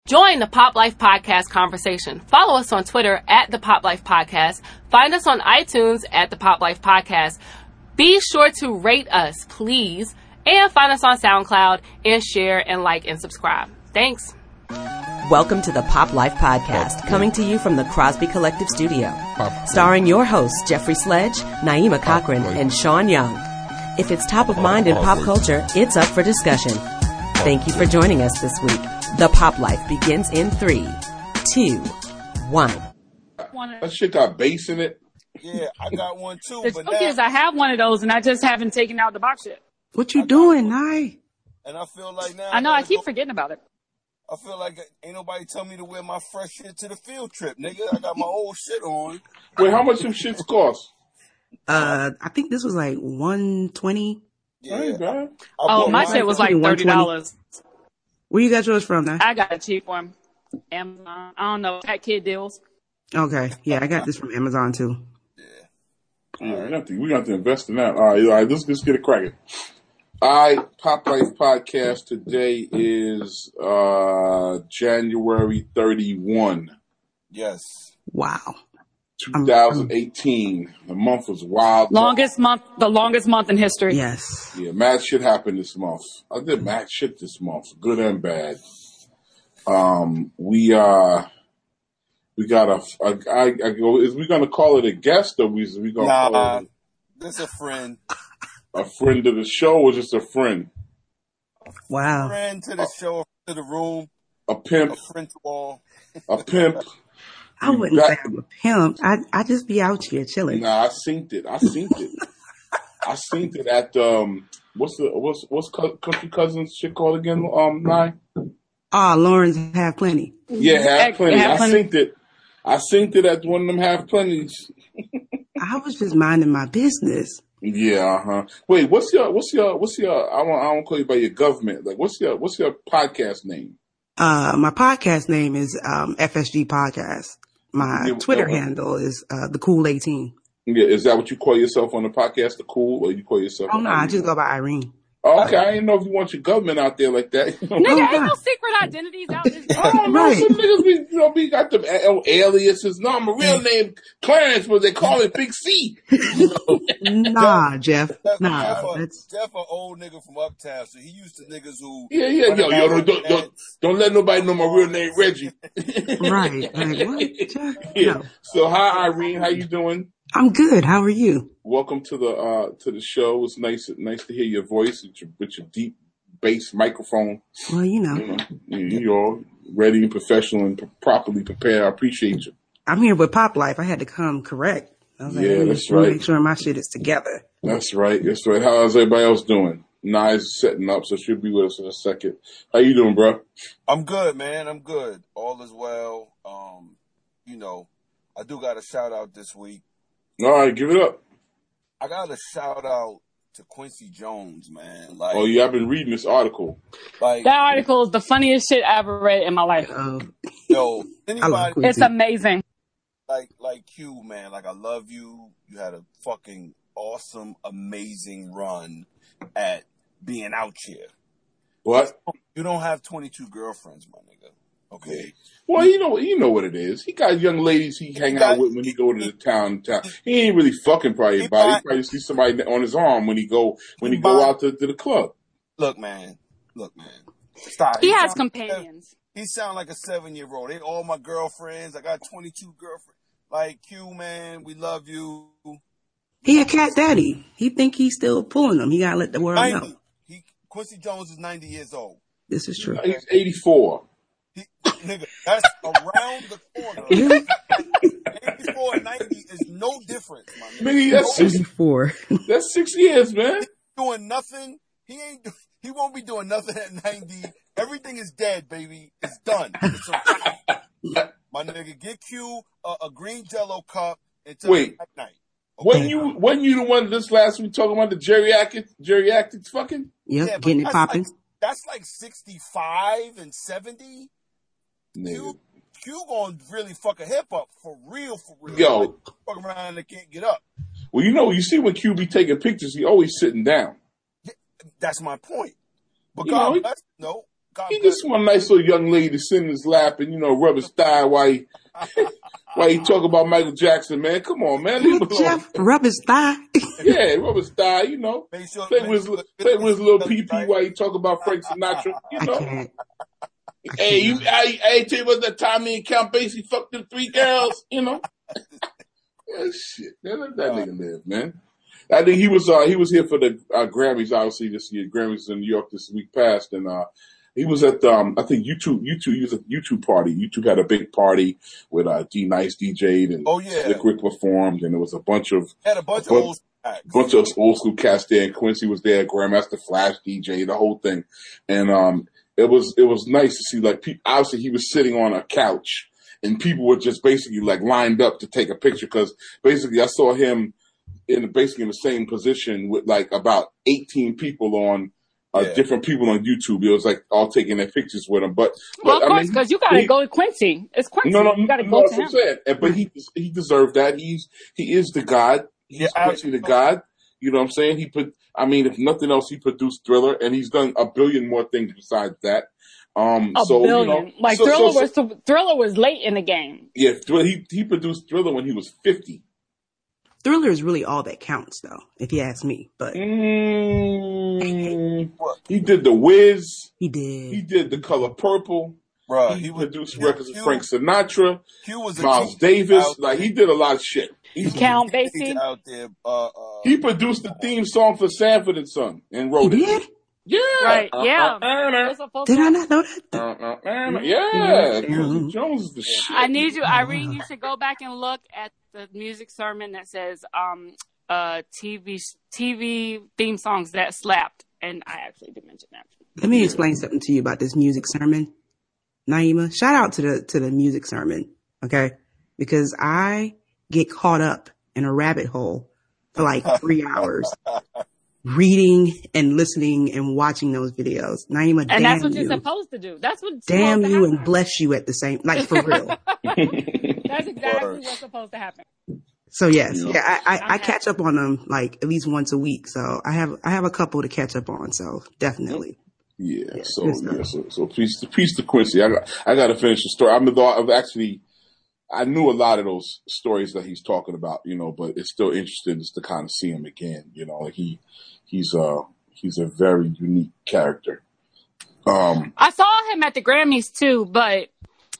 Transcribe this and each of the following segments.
Join the Pop Life Podcast conversation. Follow us on Twitter at the Pop Life Podcast. Find us on iTunes at the Pop Life Podcast. Be sure to rate us, please, and find us on SoundCloud and share and like and subscribe. Thanks. Welcome to the Pop Life Podcast, coming to you from the Crosby Collective Studio, starring your hosts Jeffrey Sledge, Naima Cochran, and Sean Young. If it's top of mind in pop culture, it's up for discussion. Thank you for joining us this week. The Pop Life begins in 3, 2, 1. That shit got bass in it. Yeah, I got one too. The truth is, I have one of those, and I just haven't taken out the box yet. What you doing, Nye? And I feel like now. I know, I keep forgetting about it. I feel like ain't nobody tell me to wear my fresh shit to the field trip, nigga. I got my old shit on. Wait, how much them shits cost? I think this was like $120. Yeah. Oh, my shit was like $30. Where you got yours from, now? I got a cheap one. Amazon. I don't know. Fat kid deals. Okay. Yeah, I got this from Amazon, too. Yeah. All right, we got to invest in that. All right, let's get it cracking. All right, Pop Life Podcast. Today is January 31. Yes. Wow. 2018. The month was wild. The longest month in history. Yes. Yeah, mad shit happened this month. I did mad shit this month, good and bad. We got is we gonna call it a guest or we gonna call it this a friend. A friend of the show or just a friend? Wow. A friend to the show, to the room. A pimp. A friend to all. A pimp. I wouldn't say I'm a pimp. I just be out here chilling. Nah, I synced it. I synced it at what's Country Cousins shit called again? Nye? Lawrence Have Plenty. Yeah, Have Plenty. I synced it at one of them Have Plenties. I was just minding my business. Yeah, Wait, what's your? I don't call you by your government. Like, what's your podcast name? My podcast name is FSG Podcast. My Twitter handle is the Cool 18. Yeah, is that what you call yourself on the podcast, the Cool, or you call yourself? Oh no, I just go by Irene. Oh, okay, I didn't know if you want your government out there like that. Nigga, ain't no secret identities out this. Oh, no, some niggas be got them aliases. No, my real name Clarence, but they call it Big C. Nah, Jeff. Nah, Jeff, an old nigga from uptown, so he used to niggas who. Yo, don't let nobody know my real name, Reggie. Right. Like, what? Jeff? Yeah. No. So, hi, Irene. How you doing? I'm good. How are you? Welcome to the show. It's nice to hear your voice with your deep bass microphone. Well, you're ready and professional and properly prepared. I appreciate you. I'm here with Pop Life. I had to come correct. I was like, that's right. Make sure my shit is together. That's right. How's everybody else doing? Nice setting up, so she'll be with us in a second. How you doing, bro? I'm good, man. I'm good. All is well. I do got a shout out this week. All right, give it up. I got a shout out to Quincy Jones, man. Like, I've been reading this article. Like, that article is the funniest shit I ever read in my life. It's amazing. Like Q, man. Like, I love you. You had a fucking awesome, amazing run at being out here. What? You don't have 22 girlfriends, my nigga. Okay. Well, you know what it is. He got young ladies he hang out with when he go to the town. He ain't really fucking probably anybody. He probably see somebody on his arm when he go out to the club. Look, man. Stop. He has companions. He sound like a 7-year-old. They all my girlfriends. I got 22 girlfriends. Like, Q, man, we love you. He a cat daddy. He think he's still pulling them. He gotta let the world 90. know. Quincy Jones is 90 years old. This is true. He's 84. Nigga, that's around the corner. 84 and 90 is no difference, my nigga. Nigga, that's 64. That's 6 years, man. Doing nothing. He won't be doing nothing at 90. Everything is dead, baby. It's done. It's a wrap. My nigga, get Q a green Jello cup until night. Okay. When you the one this last week talking about the geriatrics fucking? Yep, getting it popping. That's like 65 and 70. Q gonna really fuck a hip up for real. Yo, like, fuck around and can't get up. Well, you see when Q be taking pictures, he always sitting down. That's my point. But He just want a nice little young lady to sit in his lap and, rub his thigh while he talk about Michael Jackson, man. Come on, man. Leave him alone. Jeff, rub his thigh. Yeah, rub his thigh, Play with his little pee-pee while he talk about Frank Sinatra, I can't. Hey, I tell you what, that time me and Count Basie fucked them 3 girls, Yeah, shit, man. Let that nigga live, man. I think he was here for the Grammys, obviously, this year. Grammys in New York this week past, and he was at I think YouTube. He was at YouTube party. YouTube had a big party with D Nice DJ'd and Slick Rick performed, and there was a bunch of old school cats there. And Quincy was there, Grandmaster Flash DJ, the whole thing, and it was nice to see. Like, obviously, he was sitting on a couch, and people were just basically like lined up to take a picture because basically I saw him in the same position with like about 18 people on. Different people on YouTube. It was like all taking their pictures with him. But of course, because you got to go with Quincy. It's Quincy. No, you got to go to him. But he deserved that. He is the God. He's Quincy the God. You know what I'm saying? If nothing else, he produced Thriller, and he's done a billion more things besides that. Billion. Thriller was late in the game. Yeah, he produced Thriller when he was 50. Thriller is really all that counts, though, if you ask me. But he did The Wiz. He did. He did The Color Purple. Bruh, he produced records of Frank Sinatra, Miles Davis. Like, he did a lot of shit. Count Basie out there. He produced the theme song for Sanford and Son and wrote it. He did? Yeah. Right. Yeah. Did I not know that? Yeah. Jones is the shit. Irene, you should go back and look at the music sermon that says TV theme songs that slapped. And I actually did mention that. Let me explain something to you about this music sermon. Naima, shout out to the music sermon, okay? Because I get caught up in a rabbit hole for like 3 hours. Reading and listening and watching those videos. Naima, and that's what you're supposed to do. That's what. Damn you and bless you at the same, like, for real. That's exactly what's supposed to happen. So yes, I catch up on them like at least once a week. So I have a couple to catch up on. So definitely. Yeah. So peace to Quincy. I got to finish the story. I knew a lot of those stories that he's talking about, but it's still interesting just to kind of see him again. He's a very unique character. I saw him at the Grammys too, but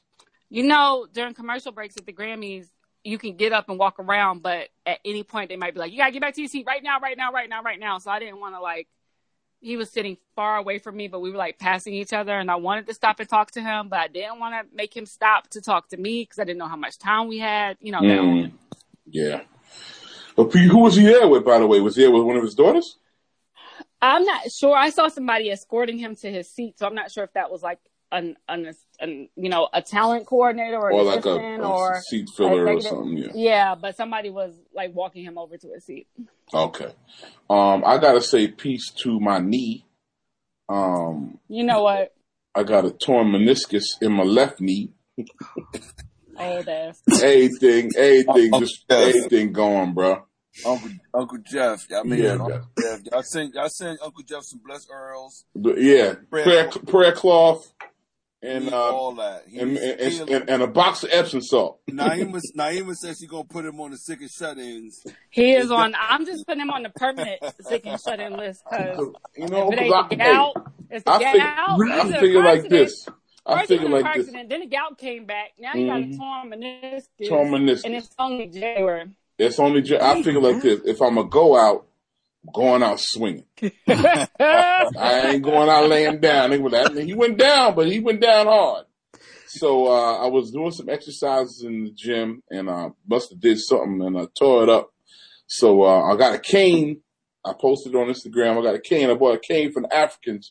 during commercial breaks at the Grammys, you can get up and walk around, but at any point they might be like, you gotta get back to your seat right now. So I didn't want to he was sitting far away from me, but we were like passing each other, and I wanted to stop and talk to him, but I didn't want to make him stop to talk to me because I didn't know how much time we had, Yeah. But who was he there with, by the way? Was he there with one of his daughters? I'm not sure. I saw somebody escorting him to his seat, so I'm not sure if that was like a talent coordinator or like a seat filler or something. Yeah, but somebody was like walking him over to his seat. Okay. I gotta say peace to my knee. You know what? I got a torn meniscus in my left knee. Old ass. Everything going, bro. Uncle Jeff. Uncle Jeff. Y'all send Uncle Jeff some blessed Earls. Yeah. Prayer cloth. And all that. And a box of Epsom salt. Naima says she's gonna put him on the sick and shut-ins. He is on. I'm just putting him on the permanent sick and shut-in list because if it ain't the gout, it's the gout. I figure like this. Then the gout came back. Now you got a torn meniscus. And it's only January. I figure like this. If I'm gonna go out, I'm going out swinging. I ain't going out laying down. He went down, but he went down hard. So I was doing some exercises in the gym, and I must have did something, and I tore it up. So I got a cane. I posted it on Instagram. I got a cane. I bought a cane from the Africans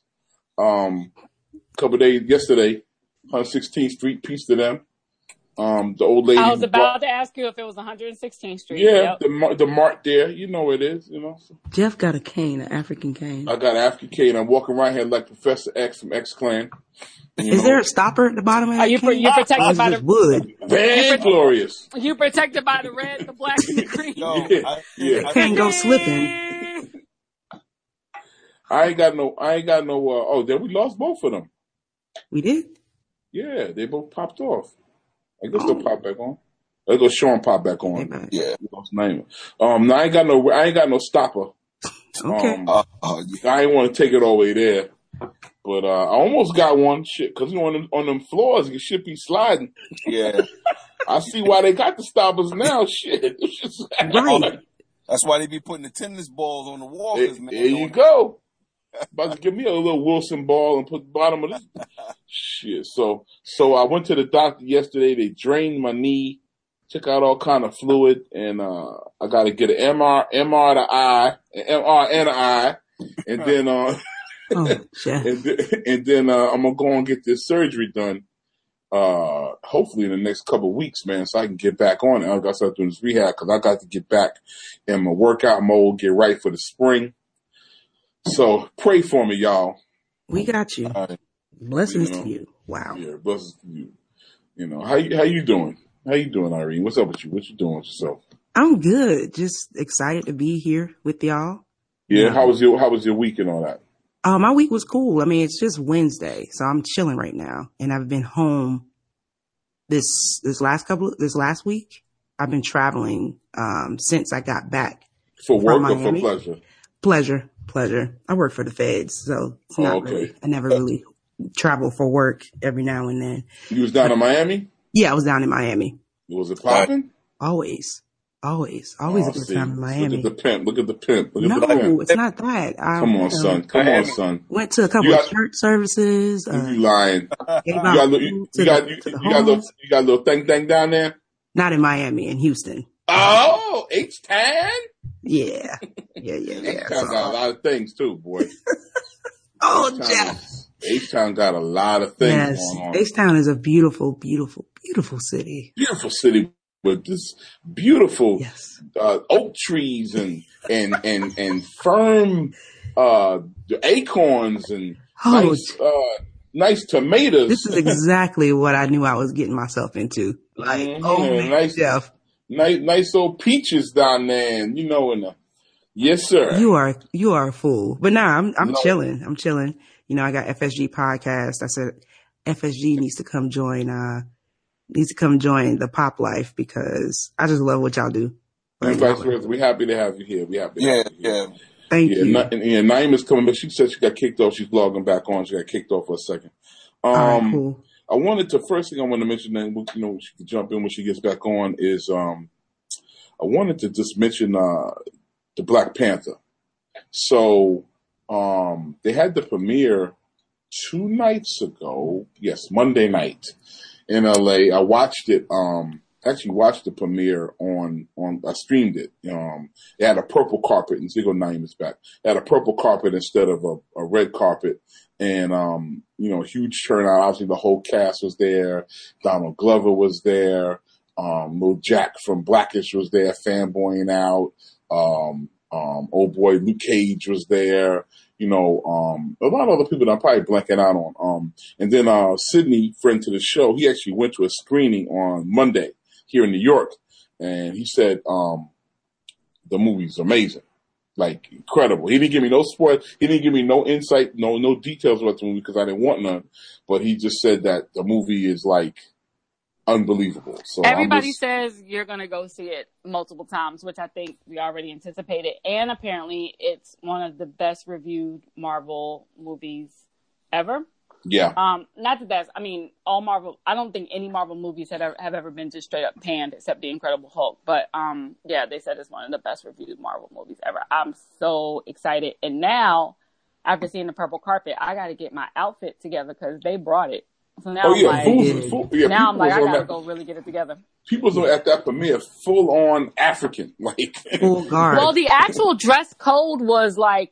yesterday, 116th Street. Peace to them. The old lady. I was about to ask you if it was 116th Street. Yeah, yep. The mark there. You know where it is, So. Jeff got a cane, an African cane. I got an African cane. I'm walking around here like Professor X from X-Clan. Is there a stopper at the bottom of that cane? You're protected by the wood. Very glorious. You protected by the red, the black, and the green. Yeah. Can't go slipping. I ain't got no. We lost both of them. We did? Yeah, they both popped off. I guess they'll pop back on. There goes Sean pop back on. Amen. Yeah. What's his name? No, I ain't got no stopper. Okay. I ain't want to take it all the way there. But I almost got one. Shit, because on them floors, you should be sliding. Yeah. I see why they got the stoppers now. Shit. Right. That's why they be putting the tennis balls on the walkers, man. There you go. About to give me a little Wilson ball and put the bottom of this shit. So I went to the doctor yesterday. They drained my knee, took out all kind of fluid, and I got to get an MR and an eye, and then and then I'm gonna go and get this surgery done. Hopefully in the next couple of weeks, man, so I can get back on it. I got to start doing this rehab because I got to get back in my workout mode, get right for the spring. So pray for me, y'all. We got you. Blessings to you. Wow. Yeah, blessings to you. You know, how you doing? How you doing, Irene? What's up with you? What you doing with yourself? I'm good. Just excited to be here with y'all. Yeah. How was your week and all that? My week was cool. I mean, it's just Wednesday, so I'm chilling right now, and I've been home this last week. I've been traveling since I got back. For work or for pleasure? Pleasure. I work for the feds, so it's not really. I never really travel for work. Every now and then. You was down in Miami? Yeah, I was down in Miami. Was it popping? Always a good time in Miami. Look at the pimp. No, it's not that. Come on, son. Went to a couple of church services. You lying? You got a little thing down there? Not in Miami, in Houston. Oh, H-Town? Yeah. H-Town got a lot of things too, boy. Jeff. H-Town got a lot of things going on. H-Town is a beautiful, beautiful, beautiful city. Beautiful city with this beautiful oak trees and firm acorns and nice tomatoes. This is exactly what I knew I was getting myself into. Like, Jeff. Nice old peaches down there, and yes, sir. You are a fool. But I'm chilling. I'm chilling. I got FSG podcast. I said FSG needs to come join the Pop Life because I just love what y'all do. And vice versa. We're happy to have you here. Yeah. Thank you. Naima's coming back. She said she got kicked off. She's logging back on. She got kicked off for a second. Cool. First thing I want to mention, then she can jump in when she gets back on, is I wanted to just mention the Black Panther. So they had the premiere 2 nights ago. Yes, Monday night in LA. I watched it. Actually watched the premiere on. I streamed it. They had a purple carpet, and Zigo Naim is back. They had a purple carpet instead of a red carpet. And, huge turnout. Obviously, the whole cast was there. Donald Glover was there. Lil Jack from Blackish was there, fanboying out. Old boy Luke Cage was there. A lot of other people that I'm probably blanking out on. And then Sydney, friend to the show, he actually went to a screening on Monday here in New York. And he said the movie's amazing. Like, incredible. He didn't give me no spoil. He didn't give me no insight, no details about the movie because I didn't want none. But he just said that the movie is, like, unbelievable. So everybody says you're going to go see it multiple times, which I think we already anticipated. And apparently it's one of the best reviewed Marvel movies ever. Yeah. Not the best. I mean, all Marvel. I don't think any Marvel movies have ever been just straight up panned, except The Incredible Hulk. But they said it's one of the best reviewed Marvel movies ever. I'm so excited. And now, after seeing the purple carpet, I got to get my outfit together because they brought it. So now I'm like, I gotta go really get it together. People at that premiere full on African, like full guard. Well, the actual dress code was like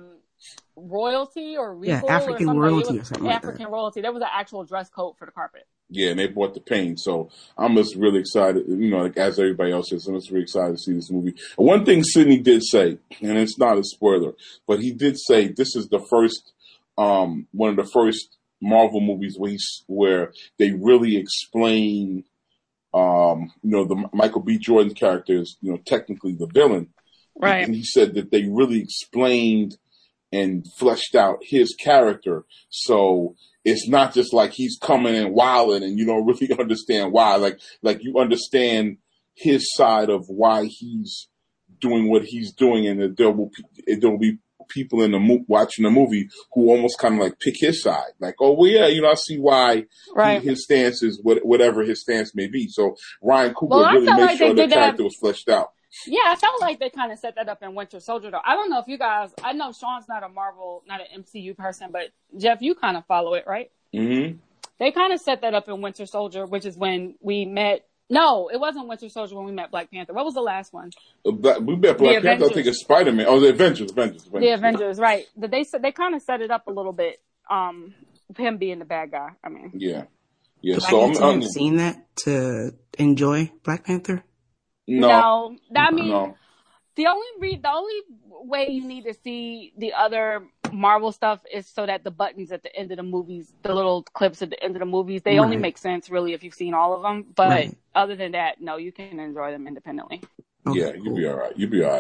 royalty or regal African or royalty or something. African royalty. There was an actual dress code for the carpet. Yeah, and they bought the paint, so I'm just really excited. Like as everybody else is, I'm just really excited to see this movie. One thing Sidney did say, and it's not a spoiler, but he did say this is the first, one of the first Marvel movies where they really explain, the Michael B. Jordan character is, technically the villain. Right. And he said that they really explained and fleshed out his character. So it's not just like he's coming and wilding and you don't really understand why. Like you understand his side of why he's doing what he's doing, and there will be people in the watching the movie who almost kind of like pick his side. Like, oh, well, yeah, I see why his stance is whatever his stance may be. So Ryan Coogler really made sure the character was fleshed out. Yeah, I felt like they kind of set that up in Winter Soldier, though. I don't know if you guys, I know Sean's not an MCU person, but Jeff, you kind of follow it, right? Mm-hmm. They kind of set that up in Winter Soldier, which is when we met. No, it wasn't Winter Soldier when we met Black Panther. What was the last one? We met Black Panther. I think it's Spider-Man. Oh, the Avengers. The Avengers, right. They kind of set it up a little bit, him being the bad guy. I mean. Yeah. So I'm seen that to enjoy Black Panther? No. I mean, no. The only way you need to see the other Marvel stuff is so that the buttons at the end of the movies, the little clips at the end of the movies, they only make sense really if you've seen all of them. But other than that, no, you can enjoy them independently. Okay, yeah, you'll be all right.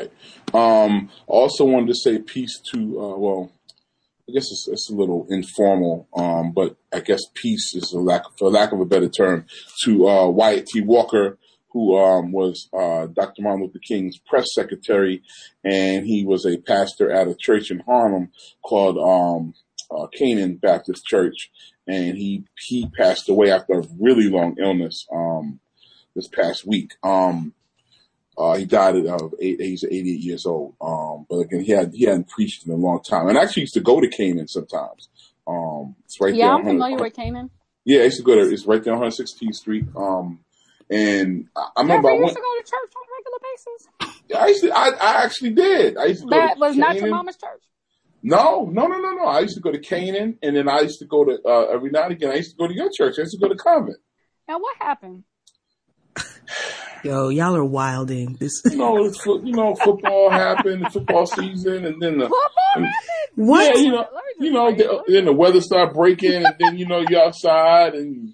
Also wanted to say peace to, I guess it's a little informal, but I guess peace is for lack of a better term, to Wyatt T. Walker, who was Dr. Martin Luther King's press secretary, and he was a pastor at a church in Harlem called Canaan Baptist Church, and he passed away after a really long illness this past week. He died at he's 88 years old. But again, he hadn't preached in a long time, and I actually used to go to Canaan sometimes. It's right there. Yeah, I'm familiar with Canaan. Yeah, I used to go there. It's right there on 116th Street. And I remember I used to go to church on a regular basis. Yeah, I actually did. I used to go that was Canaan. Not your mama's church? No. I used to go to Canaan, and then I used to go to, every now and again, I used to go to your church. I used to go to Convent. Now, what happened? Yo, y'all are wilding. Football happened, football season, and then what? Yeah, then the weather started breaking, and then, you're outside, and,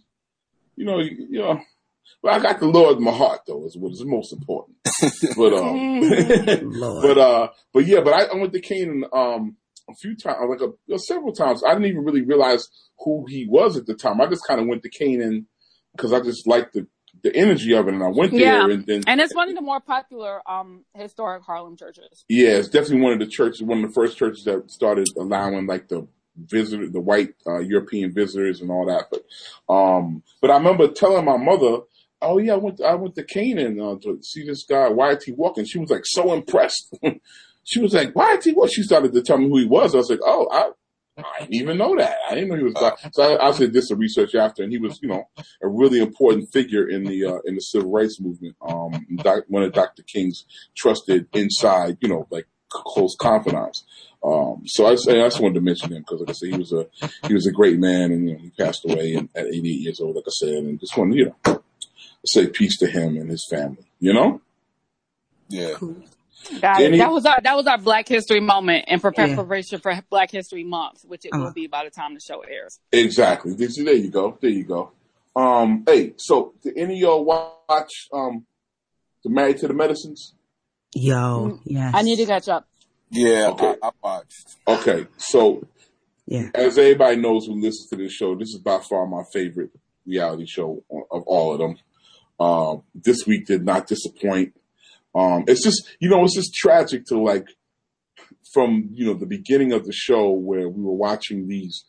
Well, I got the Lord in my heart, though, is what is most important. But I went to Canaan a few times, several times. I didn't even really realize who he was at the time. I just kind of went to Canaan because I just liked the energy of it, and I went there. And it's one of the more popular historic Harlem churches. Yeah, it's definitely one of the first churches that started allowing the white European visitors and all that. But I remember telling my mother, oh yeah, I went to Canaan to see this guy Wyatt T. Walker, and she was like so impressed. She was like, Wyatt T. Walker. She started to tell me who he was. I was like, oh, I didn't even know that. I didn't know he was black. So I did some research after, and he was, a really important figure in the civil rights movement. One of Dr. King's trusted inside, close confidants. So I just wanted to mention him because, like I said, he was a great man, and he passed away at 88 years old, like I said, and just wanted say peace to him and his family. Yeah. Cool. That was our Black History moment in preparation for Black History Month, which it will be by the time the show airs. Exactly. There you go. Hey, so did any of y'all watch the Married to the Medicines? Yo, yes. I need to catch up. Yeah, okay. I watched. Okay, so as everybody knows who listens to this show, this is by far my favorite reality show of all of them. This week did not disappoint. It's just tragic to from, the beginning of the show where we were watching these,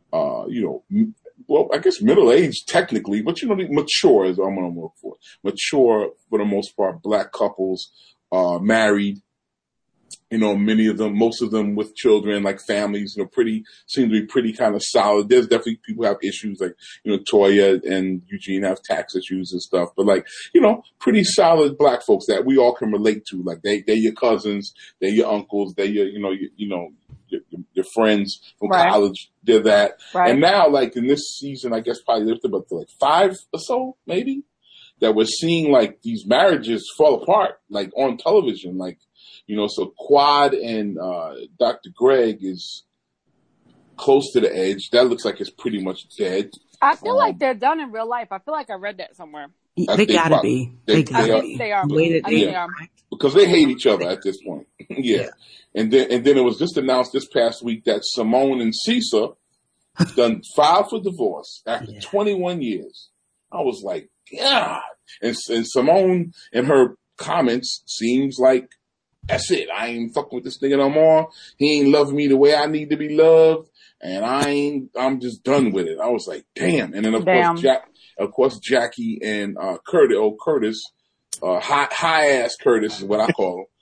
I guess middle-aged technically, but mature is what I'm going to look for. Mature, for the most part, Black couples, married, most of them with children, like families, seem to be pretty kind of solid. There's definitely people who have issues, like, Toya and Eugene have tax issues and stuff, but pretty solid Black folks that we all can relate to. Like they're your cousins, they're your uncles, they're your friends from college. They're that. Right. And now, in this season, I guess probably lived about to 5 or so, maybe, that we're seeing these marriages fall apart, on television, so Quad and Dr. Greg is close to the edge. That looks like it's pretty much dead. I feel like they're done in real life. I feel like I read that somewhere. They gotta be. They gotta be. They are. Because they hate each other at this point. Yeah. And then it was just announced this past week that Simone and Cesar done filed for divorce after 21 years. I was like, God. And Simone and her comments seems like, that's it. I ain't fucking with this nigga no more. He ain't loving me the way I need to be loved. And I'm just done with it. I was like, damn. And then of course Jackie and Curtis, high ass Curtis is what I call him.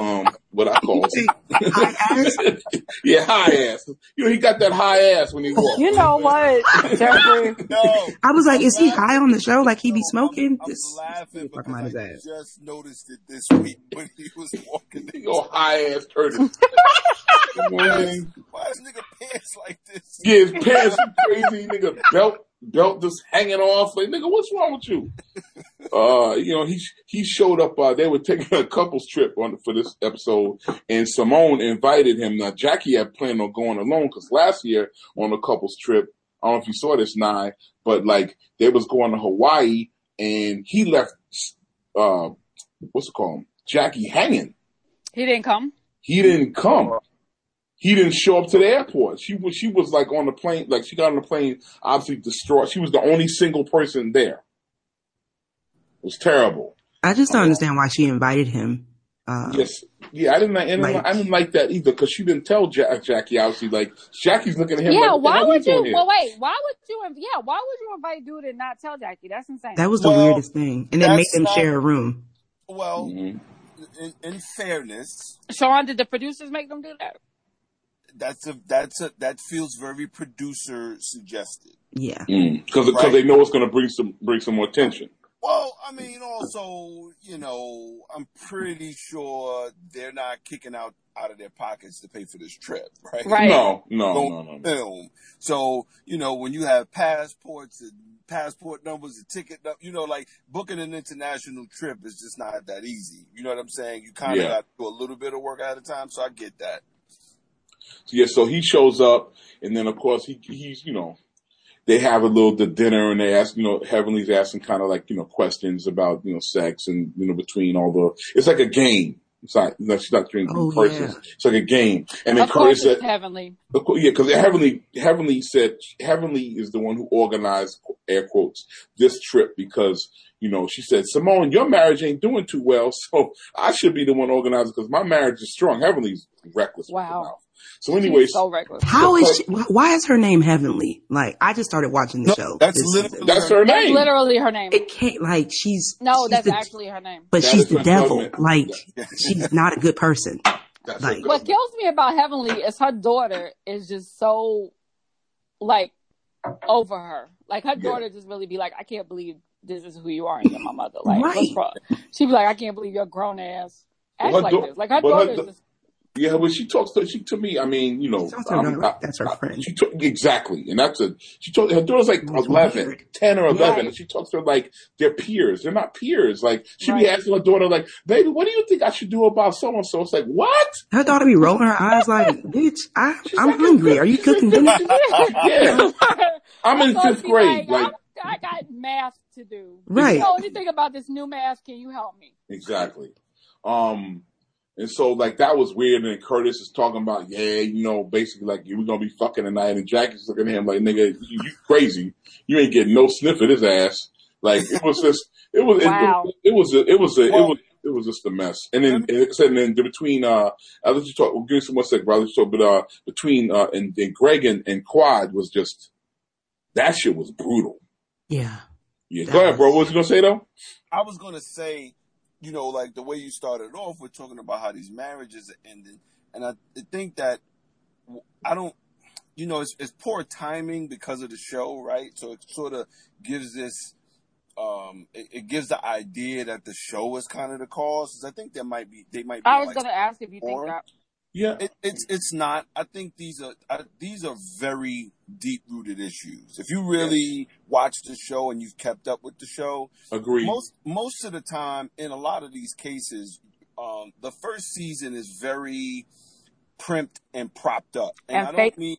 High ass? Yeah, high ass. You know, he got that high ass when he walks. You know what, Jeffrey? No. I was like, is he high on the show? Like he be smoking? I'm laughing because his I ass. just noticed it this week when he was walking. He go high ass Curtis. Why is nigga pants like this? Yeah, his pants are crazy. Nigga belt just hanging off. Like, nigga, what's wrong with you? You know, he showed up. They were taking a couples trip for this episode, and Simone invited him. Now, Jackie had planned on going alone because last year on the couples trip, I don't know if you saw this, Nye, but like they was going to Hawaii, and he left. What's it called? Jackie hanging. He didn't come. He didn't come. He didn't show up to the airport. She was like on the plane, like she got on the plane, obviously distraught. She was the only single person there. It was terrible. I just don't understand why she invited him. Yes, yeah, I didn't like that either because she didn't tell Jackie. Obviously, like Jackie's looking at him. Yeah, like, why would you? Well, wait, why would you? Yeah, why would you invite dude and not tell Jackie? That's insane. That was the weirdest thing, and then make them share a room. Well, in fairness, Sean, did the producers make them do that? That feels very producer suggested. Yeah, because they know it's going to bring some more attention. Well, I mean, also, you know, I'm pretty sure they're not kicking out of their pockets to pay for this trip, right? Right. No. Film. So, you know, when you have passports and passport numbers and ticket, you know, like booking an international trip is just not that easy. You know what I'm saying? You kind of got to do a little bit of work at a time. So I get that. Yeah. So he shows up, and then of course he's you know. They have the dinner and they ask, you know, Heavenly's asking kind of like, you know, questions about, you know, sex and, you know, between all it's like a game. It's not, she's not drinking persons. Yeah. It's like a game. And then Curtis said, Heavenly. Yeah, because Heavenly said, Heavenly is the one who organized, air quotes, this trip because, you know, she said, Simone, your marriage ain't doing too well, so I should be the one organizing because my marriage is strong. Heavenly's reckless. Wow. So anyways, so reckless. How is she, why is her name Heavenly? Like, I just started watching the show. That's her name. That's literally her name. It can't, like, that's actually her name. But she's the devil. Like, she's not a good person. Like, what kills me about Heavenly is her daughter is just so, like, over her. Like, her daughter just really be like, I can't believe this is who you are and you're my mother. Like, what's wrong? She'd be like, I can't believe your grown ass acts like this. Like, her daughter is just... Yeah, when she talks to me, I mean, you know, that's her friend. Exactly. And her daughter's like 11, 10 or 11, right. And she talks to her like they're peers. They're not peers. Like, she'd be asking her daughter, like, baby, what do you think I should do about so-and-so? It's like, what? Her daughter be rolling her eyes like, bitch, I'm hungry. Are you cooking dinner? Yeah. I'm in 5th grade. Like, I got math to do. Right. You know anything about this new math? Can you help me? Exactly. And so, like, that was weird. And Curtis is talking about, you know, basically, like, we're going to be fucking tonight. And Jackie's looking at him like, nigga, you crazy. You ain't getting no sniff of his ass. Like, it was just, it was just a mess. And then, between, I'll let you talk, we'll give you some more second, I'll let you talk, but, between, and Greg and Quad was just, that shit was brutal. Yeah. Yeah. Go ahead, bro. What was you going to say, though? I was going to say, you know, like the way you started off, we're talking about how these marriages are ending. And I think that it's poor timing because of the show, right? So it sort of gives this, it gives the idea that the show is kind of the cause. I think they might be. I was going to ask if you think that. Yeah, it's not. I think these are very deep rooted issues. If you really watch the show and you've kept up with the show, agree. Most of the time, in a lot of these cases, the first season is very primed and propped up, and I don't mean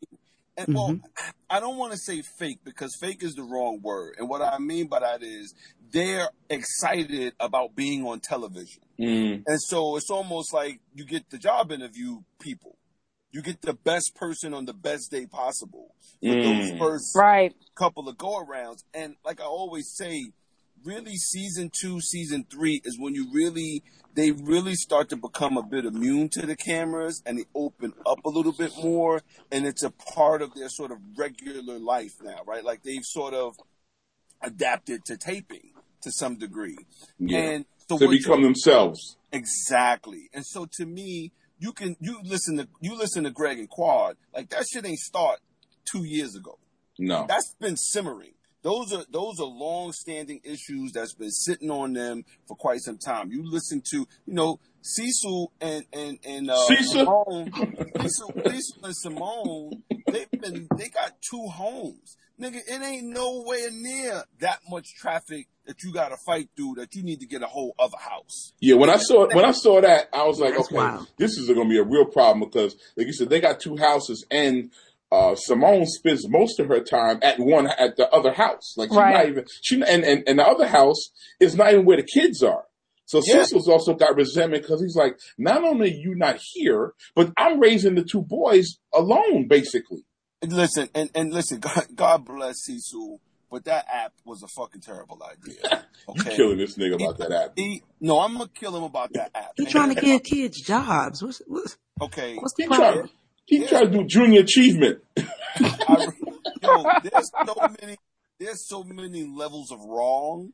And well, I don't want to say fake because fake is the wrong word. And what I mean by that is they're excited about being on television. And so it's almost like you get the job interview people. You get the best person on the best day possible for those first couple of go-arounds. And like I always say, really season 2, season 3 is when they really start to become a bit immune to the cameras and they open up a little bit more. And it's a part of their sort of regular life now, right? Like they've sort of adapted to taping to some degree. Yeah. And so they become themselves. Exactly. And so to me, you listen to Greg and Quad, like that shit ain't start 2 years ago. No. That's been simmering. Those are long-standing issues that's been sitting on them for quite some time. You listen to, Cecil and Simone, Cecil and Simone, they got 2 homes. Nigga, it ain't nowhere near that much traffic that you gotta fight through that you need to get a whole other house. Yeah, when I saw that, I was like, okay, this is gonna be a real problem because, like you said, they got 2 houses and Simone spends most of her time at the other house. Like and the other house is not even where the kids are. So Cecil's also got resentment because he's like, not only are you not here, but I'm raising the 2 boys alone, basically. Listen, and listen, God bless Cecil, but that app was a fucking terrible idea. Okay? You killing this nigga about that app. No, I'm going to kill him about that app. He's trying to give kids jobs. What's the problem? He tried to do junior achievement. There's so many levels of wrong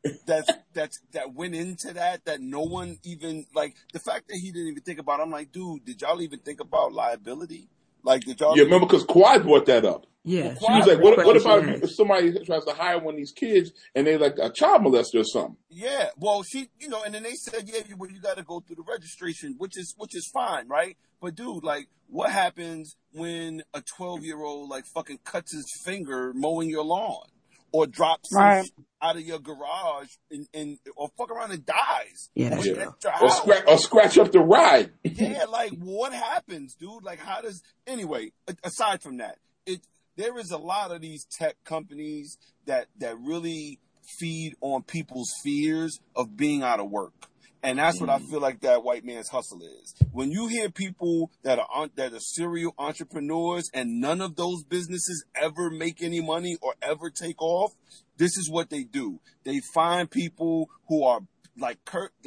that went into that no one even, like, the fact that he didn't even think about it, I'm like, dude, did y'all even think about liability? Like, did y'all? Yeah, remember because Quad brought that up. Yeah. She was like, what about if somebody tries to hire one of these kids and they like a child molester or something? Yeah. Well, and then they said, you got to go through the registration, which is fine, right? But dude, like, what happens when a 12-year-old like fucking cuts his finger mowing your lawn or drops some shit out of your garage or fuck around and dies? Yeah. Or scratch up the ride. Yeah, like what happens, dude? Like how does anyway? Aside from that, there is a lot of these tech companies that really feed on people's fears of being out of work. And that's what I feel like that white man's hustle is. When you hear people that are serial entrepreneurs and none of those businesses ever make any money or ever take off, this is what they do. They find people who are like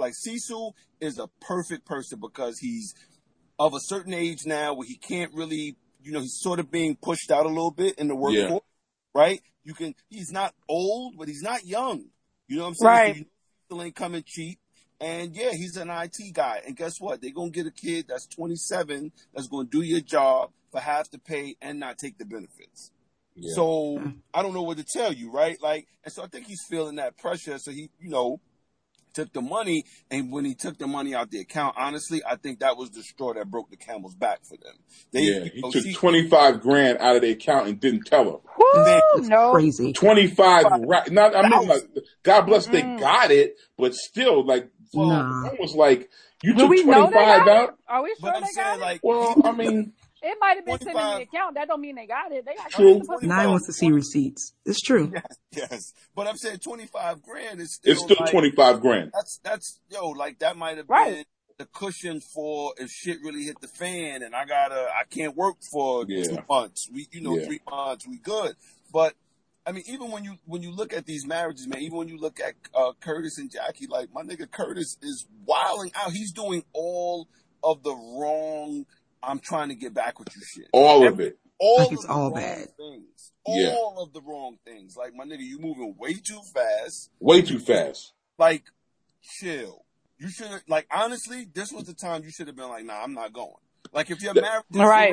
Cecil is a perfect person because he's of a certain age now where he can't really, he's sort of being pushed out a little bit in the workforce, right? He's not old, but he's not young. You know what I'm saying? Right. So still ain't coming cheap. And yeah, he's an IT guy. And guess what? They're going to get a kid that's 27 that's going to do your job for half the pay and not take the benefits. Yeah. So I don't know what to tell you, right? Like, and so I think he's feeling that pressure. So he, took the money. And when he took the money out the account, honestly, I think that was the straw that broke the camel's back for them. He took $25,000 out of the account and didn't tell her. That's crazy. 25, right? Not, I mean, like, God bless, they got it, but still, like, almost like you took 25 out. Are we sure they got it? Like, well, I mean, it might have been sitting in the account. That don't mean they got it. They got true. Nine wants to see receipts. It's true. Yes. But I'm saying $25,000 is still. It's still like, $25,000. That's like that might have been the cushion for if shit really hit the fan and I can't work for 2 months. 3 months, we good. But I mean, even when you look at these marriages, man, even when you look at Curtis and Jackie, like my nigga Curtis is wilding out. He's doing all of the wrong. I'm trying to get back with you shit. All of it. It's all bad. Things. All of the wrong things. Like, my nigga, you moving way too fast. Way too fast. Like, chill. You should have, like, honestly, this was the time you should have been like, nah, I'm not going. Like, if you're married,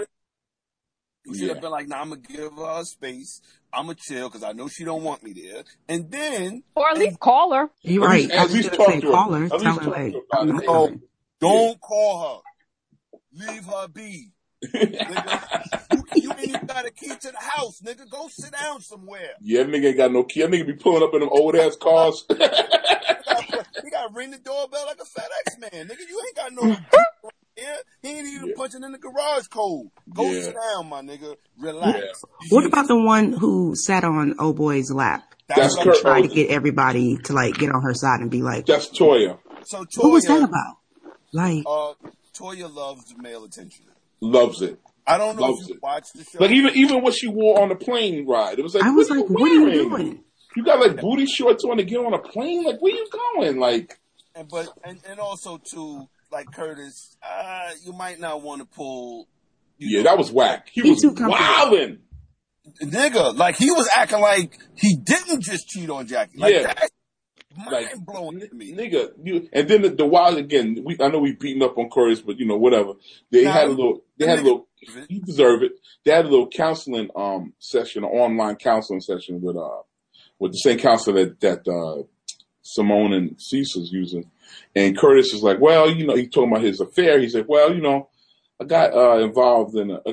you should have been like, nah, I'm going to give her a space. I'm going to chill because I know she don't want me there. And then. Or at least call her. You're right. At least talk to her. Call her. Tell her, hey, don't call her. Leave her be. Nigga, you ain't even got a key to the house, nigga. Go sit down somewhere. Yeah, that nigga ain't got no key. That nigga be pulling up in them old ass cars. He got to ring the doorbell like a FedEx man, nigga. You ain't got no here. He He ain't even punching in the garage code. Go down, my nigga. Relax. Yeah. What about the one who sat on old boy's lap? That's trying to get everybody to like get on her side and be like, that's Toya. So Toya, what was that about? Like, Toya loves male attention. Loves it. I don't know if you watched the show. Like even what she wore on the plane ride, it was like, I was like, what are you doing? You got like booty shorts on to get on a plane? Like, where you going? Like, and also too, like Curtis, you might not want to pull. That was whack. He was wilding. Nigga, like he was acting like he didn't just cheat on Jackie. Like that's mind blowing to me. Nigga, and then the wild again, I know we beating up on Curtis, but whatever. They had a little he deserved it. They had a little counseling session, an online counseling session with the same counselor that Simone and Cecil's using. And Curtis is like, well, he talking about his affair. He said, well, I got involved in I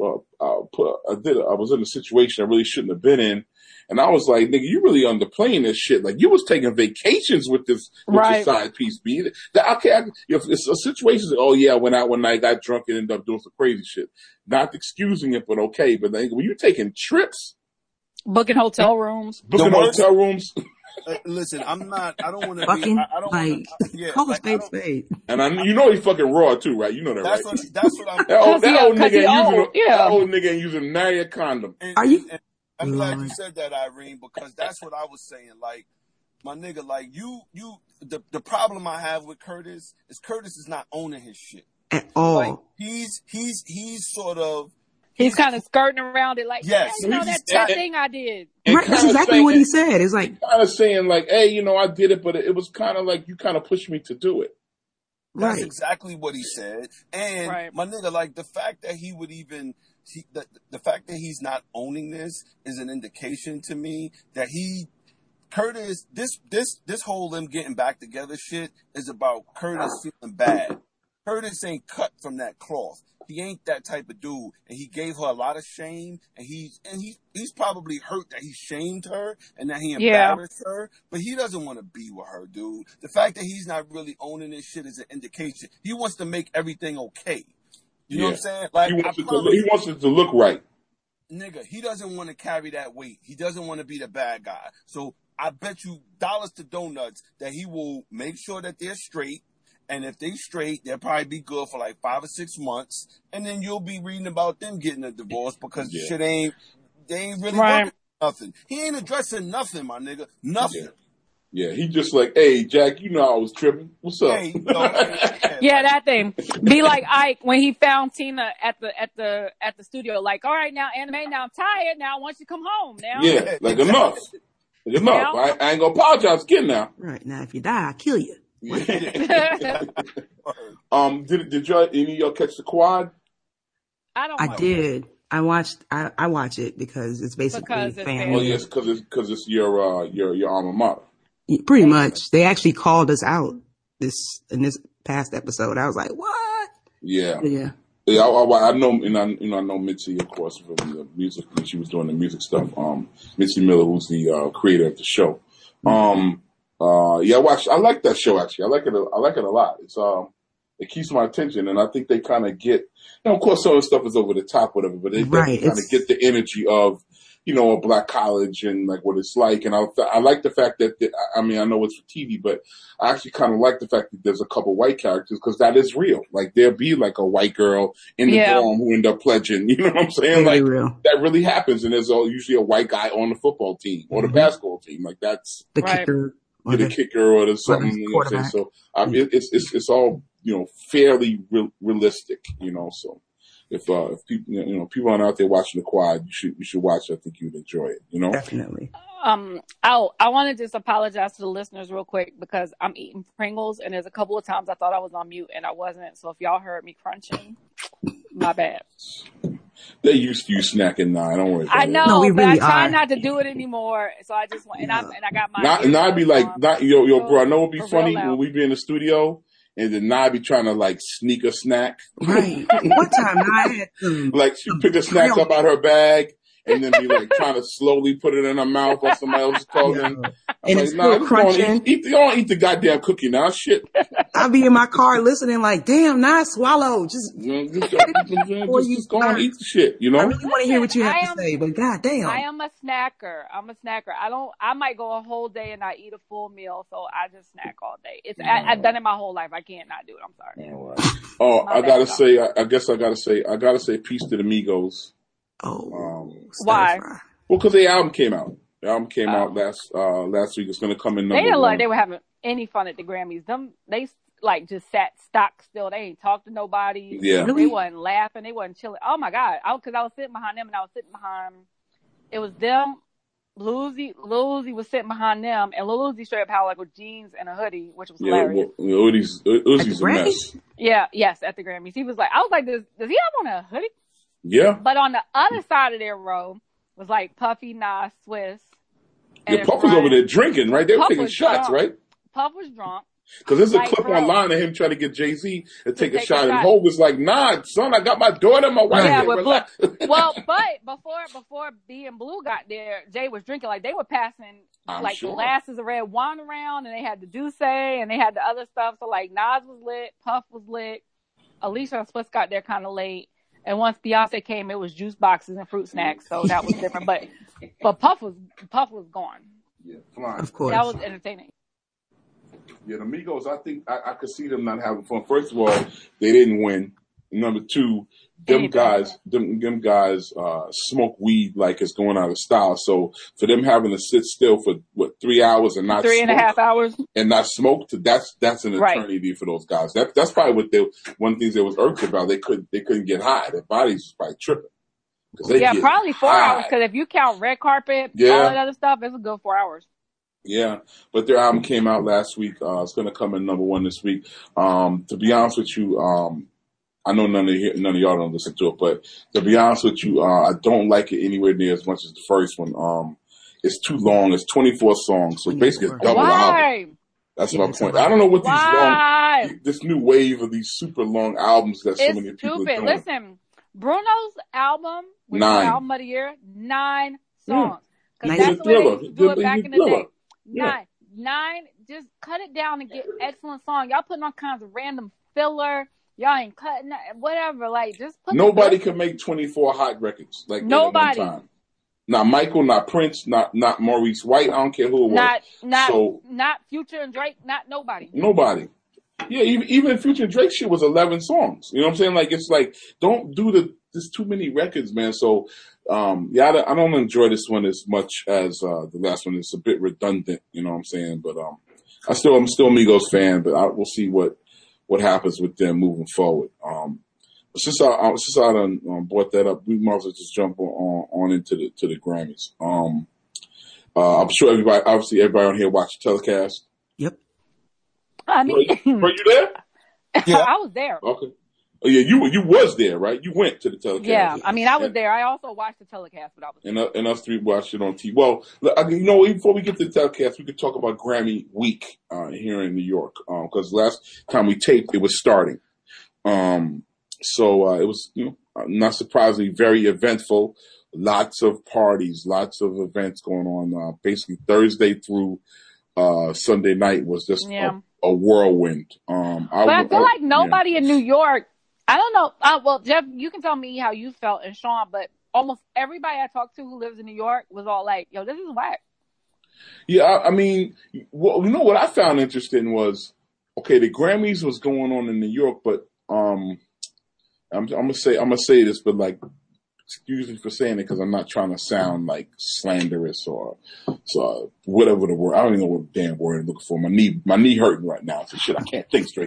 was in a situation I really shouldn't have been in. And I was like, nigga, you really underplaying this shit. Like, you was taking vacations with this side piece, B. If it's a situation, I went out one night, got drunk, and ended up doing some crazy shit. Not excusing it, but okay. But then, when you taking trips, booking hotel rooms, listen, I don't want to be. I don't want to. Call a spade. And he fucking raw too, right? You know that, right? That's what I'm. That old nigga ain't using nary a condom. Are you? I'm glad you said that, Irene, because that's what I was saying. Like, my nigga, like the problem I have with Curtis is not owning his shit at all. Like, he's sort of. He's kind of skirting around it, like, yes, that thing I did. Right, that's exactly what he said. It's like kind of saying, like, hey, I did it, but it was kind of like you kind of pushed me to do it. That's exactly what he said, and my nigga, like the fact that he would even. The fact that he's not owning this is an indication to me that Curtis, this whole them getting back together shit is about Curtis feeling bad. Curtis ain't cut from that cloth. He ain't that type of dude, and he gave her a lot of shame, and he's probably hurt that he shamed her and that he embarrassed her, but he doesn't want to be with her, dude. The fact that he's not really owning this shit is an indication. He wants to make everything okay. You know what I'm saying? Like he wants it to look right. Nigga, he doesn't want to carry that weight. He doesn't want to be the bad guy. So I bet you dollars to donuts that he will make sure that they're straight. And if they straight, they'll probably be good for like 5 or 6 months. And then you'll be reading about them getting a divorce because the shit they ain't really working nothing. He ain't addressing nothing, my nigga. Nothing. Yeah, he just like, hey, Jack, I was tripping. What's up? Hey, that thing. Be like Ike when he found Tina at the studio. Like, all right, now, Anime, now I'm tired. Now I want you to come home. Now, yeah, like enough. Now? I ain't gonna apologize again now. Right now, if you die, I'll kill you. Did any of y'all catch the quad? I did. I watch it because it's basically family. Oh yes, because it's your alma mater. Pretty much. They actually called us out in this past episode. I was like, what? Yeah. Yeah. Yeah, I know, and I know Mitzi, of course, from the music when she was doing the music stuff. Mitzi Miller, who's the creator of the show. I like that show actually. I like it a lot. It's it keeps my attention, and I think they kind of get, of course, some of the stuff is over the top, whatever, but they kind of get the energy of, a black college and like what it's like. And I like the fact that, I know it's for TV, but I actually kind of like the fact that there's a couple white characters because that is real. Like there'll be like a white girl in the dorm who end up pledging. You know what I'm saying? Like that really happens. And there's usually a white guy on the football team or the basketball team. Like that's the kicker. The kicker or the something. You know what I'm saying? So it's all, fairly realistic, so. If people, people aren't out there watching the quad, you should watch it. I think you'd enjoy it. Definitely. I want to just apologize to the listeners real quick because I'm eating Pringles and there's a couple of times I thought I was on mute and I wasn't. So if y'all heard me crunching, my bad. They're used to you snacking now. I don't worry. I know, but I try not to do it anymore. So I just want, and I got my. Now I'd be like, yo, bro. I know it'd be funny when we be in the studio. And then I'd be trying to like sneak a snack. Right. One time I had like she picked a snack up out her bag and then be like trying to slowly put it in her mouth while somebody else is calling. And it's still crunching. Don't eat the goddamn cookie now. Shit. I'll be in my car listening like, damn, not swallow. Just go and eat the shit, you know? I really want to hear what you have to say, but goddamn. I am a snacker. I might go a whole day and not eat a full meal, so I just snack all day. I've done it my whole life. I can't not do it. I'm sorry. I gotta say peace to the Migos. Why? Well, because the album came out. The album came out last week. It's going to come in number 1. They didn't look like they were having any fun at the Grammys. They like just sat stock still. They ain't talked to nobody. Yeah. They wasn't laughing. They wasn't chilling. Oh my God. Because I was sitting behind them and I was sitting behind, it was them. Lil Uzi was sitting behind them, and Lil Uzi straight up had like with jeans and a hoodie, which was hilarious. Uzi's a mess. Yes, at the Grammys. He was like, I was like, does he have on a hoodie? Yeah. But on the other side of their row was like Puffy, Nas, Swiss. Yeah, Puff was over there drinking, right? They were taking shots, right? Puff was drunk. Because there's a clip online of him trying to get Jay-Z to take a shot. And Hov was like, nah, son, I got my daughter, my wife. Yeah, well, but before B and Blue got there, Jay was drinking. Like, they were passing glasses of red wine around, and they had the Douce, and they had the other stuff. So, like, Nas was lit, Puff was lit. Alicia and Swiss got there kind of late. And once Beyonce came, it was juice boxes and fruit snacks, so that was different. But Puff was gone. Yeah, fine. Of course. That was entertaining. Yeah, the Migos, I think I could see them not having fun. First of all, they didn't win. Number 2, them guys smoke weed like it's going out of style. So for them having to sit still for 3 hours and not 3.5 hours and not smoke, that's an eternity for those guys. That's probably one of the things that was irked about. They couldn't get high. Their bodies was probably tripping. Probably 4 hours. Because if you count red carpet, all that other stuff, it's a good 4 hours. Yeah, but their album came out last week. It's going to come in number 1 this week. To be honest with you, I know none of y'all don't listen to it, but to be honest with you, I don't like it anywhere near as much as the first one. It's too long. It's 24 songs, so basically it's double the album. That's my point. I don't know what this new wave of these super long albums that so many people are doing. Listen, Bruno's album, which was the album of the year, 9 songs. Because that's the way they used to do it back in the day. 9. Just cut it down and get excellent songs. Y'all putting on kinds of random filler. Y'all ain't cutting that, whatever. Like, just put. Nobody can make 24 hot records like nobody. That at one time. Not Michael, not Prince, not Maurice White. I don't care who it was. Not Future and Drake. Not nobody. Nobody. Yeah, even Future and Drake shit was 11 songs. You know what I'm saying? Like, it's like, don't do there's too many records, man. So, I don't enjoy this one as much as the last one. It's a bit redundant. You know what I'm saying? But I'm still a Migos fan. But we'll see what happens with them moving forward. Since I done brought that up, we might as well just jump on into the Grammys. I'm sure everybody on here watched the telecast. Yep. I mean, were you there? Yeah, I was there. Okay. Oh yeah, you was there, right? You went to the telecast. Yeah, I mean, I was there. I also watched the telecast, but I was there. And us 3 watched it on TV. Well, before we get to the telecast, we could talk about Grammy Week here in New York, because last time we taped, it was starting. So it was, not surprisingly, very eventful. Lots of parties, lots of events going on. Basically, Thursday through Sunday night was just a whirlwind. I feel like nobody in New York. I don't know. Well, Jeff, you can tell me how you felt, and Sean, but almost everybody I talked to who lives in New York was all like, "Yo, this is whack." Yeah, I mean, what I found interesting was, okay, the Grammys was going on in New York, but I'm gonna say this, but like, excuse me for saying it because I'm not trying to sound like slanderous or so whatever the word. I don't even know what damn word I'm looking for. My knee hurting right now. So shit, I can't think straight.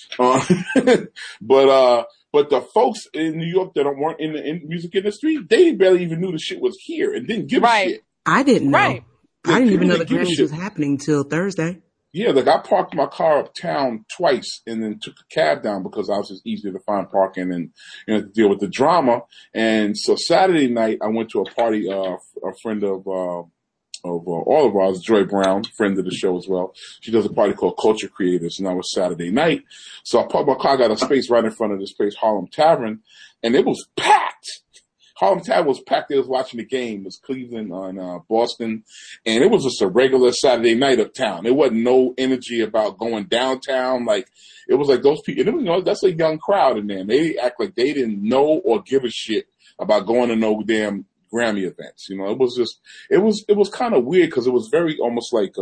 But the folks in New York that weren't in the music industry, they barely even knew the shit was here and didn't give a shit. I didn't know. Right. I didn't even know the Grammys was happening till Thursday. Yeah, like I parked my car uptown twice and then took a cab down because I was just easier to find parking and to deal with the drama. And so Saturday night I went to a party. A friend of all of ours, Joy Brown, friend of the show as well. She does a party called Culture Creators, and that was Saturday night. So I parked my car, got a space right in front of this place, Harlem Tavern, and it was packed. Harlem Tavern was packed. They was watching the game. It was Cleveland on Boston, and it was just a regular Saturday night uptown. There wasn't no energy about going downtown. Like it was like those people. And that's a young crowd in there. And they act like they didn't know or give a shit about going to no damn Grammy events. It was kind of weird because it was very almost like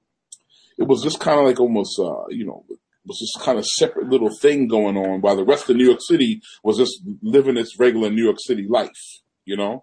it was just kind of like almost it was this kind of separate little thing going on while the rest of New York City was just living its regular New York City life, But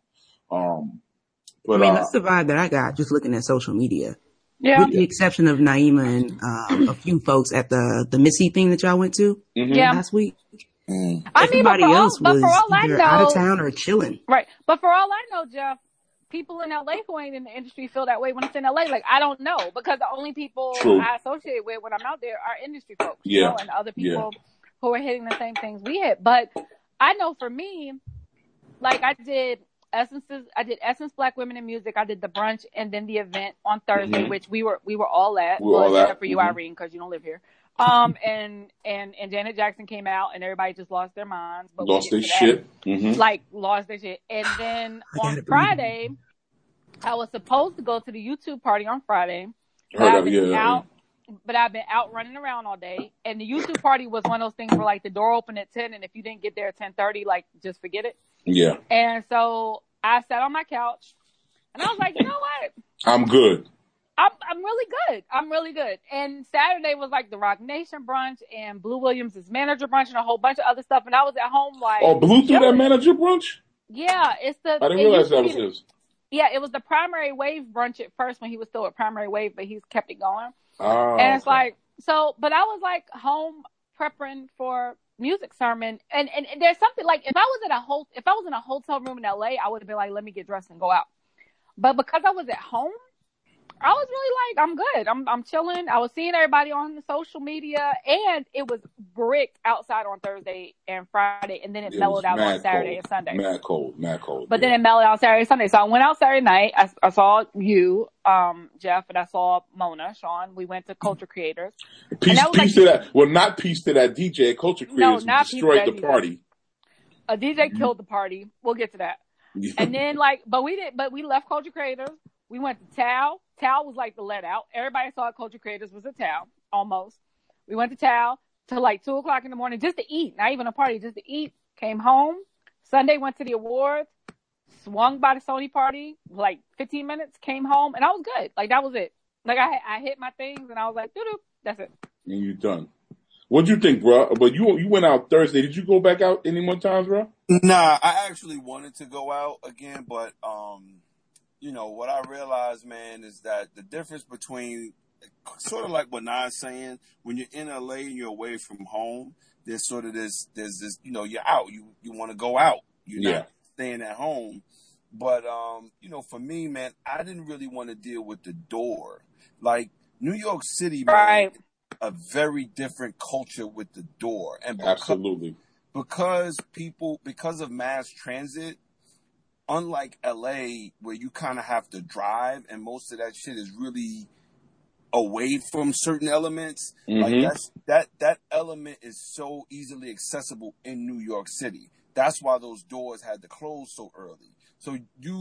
that's the vibe that I got just looking at social media. Yeah. With the exception of Naima and a few folks at the Missy thing that y'all went to last week. Everybody else was either out of town or chilling. Right. But for all I know, Jeff, people in LA who ain't in the industry feel that way when it's in LA. Like, I don't know, because the only people I associate with when I'm out there are industry folks, and other people who are hitting the same things we hit. But I know for me, like I did Essence Black Women in Music. I did the brunch and then the event on Thursday, which we were all at. Except for you, Irene, because you don't live here. And Janet Jackson came out and everybody just lost their minds. But lost their shit. Lost their shit. And then on Friday, I was supposed to go to the YouTube party on Friday. But I've been out running around all day. And the YouTube party was one of those things where like the door opened at 10 and if you didn't get there at 10:30, like just forget it. Yeah. And so I sat on my couch and I was like, you know what? I'm good. I'm really good. I'm really good. And Saturday was like the Rock Nation brunch and Blue Williams' manager brunch and a whole bunch of other stuff. And I was at home like, oh, Blue threw that manager brunch? Yeah, it's the. I didn't realize that was his. Yeah, it was the Primary Wave brunch at first when he was still at Primary Wave, but he's kept it going. Oh, and it's like so. But I was like home prepping for music sermon, and there's something like if I was in a hotel room in LA, I would have been like, let me get dressed and go out. But because I was at home, I was really like, I'm good. I'm chilling. I was seeing everybody on the social media, and it was brick outside on Thursday and Friday, and then it mellowed out on Saturday and Sunday. Mad cold. But then it mellowed out Saturday and Sunday. So I went out Saturday night. I saw you, Jeff, and I saw Mona, Sean. We went to Culture Creators. Peace to that. Well, not peace to that DJ. Culture Creators destroyed the party. A DJ killed the party. We'll get to that. And then but we left Culture Creators. We went to Tao. Tao was like the let out. Everybody saw Culture Creators was a Tao, almost. We went to Tao till like 2:00 in the morning just to eat. Not even a party, just to eat. Came home. Sunday went to the awards. Swung by the Sony party, like 15 minutes. Came home, and I was good. Like, that was it. Like, I hit my things, and I was like, doo-doo. That's it. And you're done. What'd you think, bro? But you went out Thursday. Did you go back out any more times, bro? Nah, I actually wanted to go out again, but what I realized, man, is that the difference between sort of like what Na's saying, when you're in LA and you're away from home, there's this, you're out. You want to go out. You're not staying at home. But, for me, man, I didn't really want to deal with the door. Like, New York City, man, a very different culture with the door. And absolutely. Because of mass transit, unlike LA, where you kind of have to drive, and most of that shit is really away from certain elements. Mm-hmm. Like that element is so easily accessible in New York City. That's why those doors had to close so early. So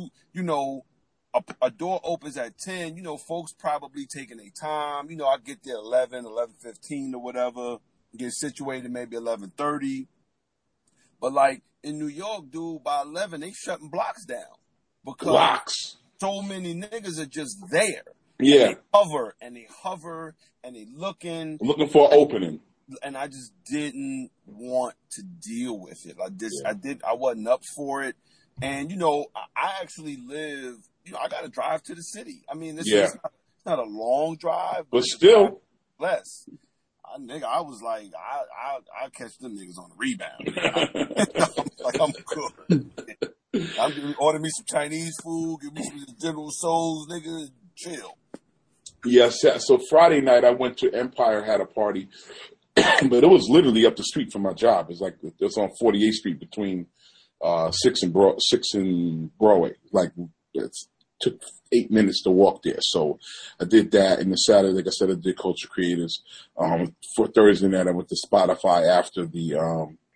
a door opens at 10. Folks probably taking their time. I get there 11:15 or whatever. Get situated maybe 11:30. But like in New York, dude, by 11 they shutting blocks down because so many niggas are just there. Yeah, and they hover and they looking for an opening. And I just didn't want to deal with it. I wasn't up for it. And I actually live. I got to drive to the city. I mean, it's not a long drive, but still less. I was like, I catch them niggas on the rebound. I'm good. I'm gonna order me some Chinese food, give me some General Tso's, nigga, chill. Yes. So Friday night I went to Empire, had a party, but it was literally up the street from my job. It's on 48th Street between 6th and Broadway. Like, it took 8 minutes to walk there. So I did that. And the Saturday, like I said, I did Culture Creators. For Thursday night, I went to Spotify after the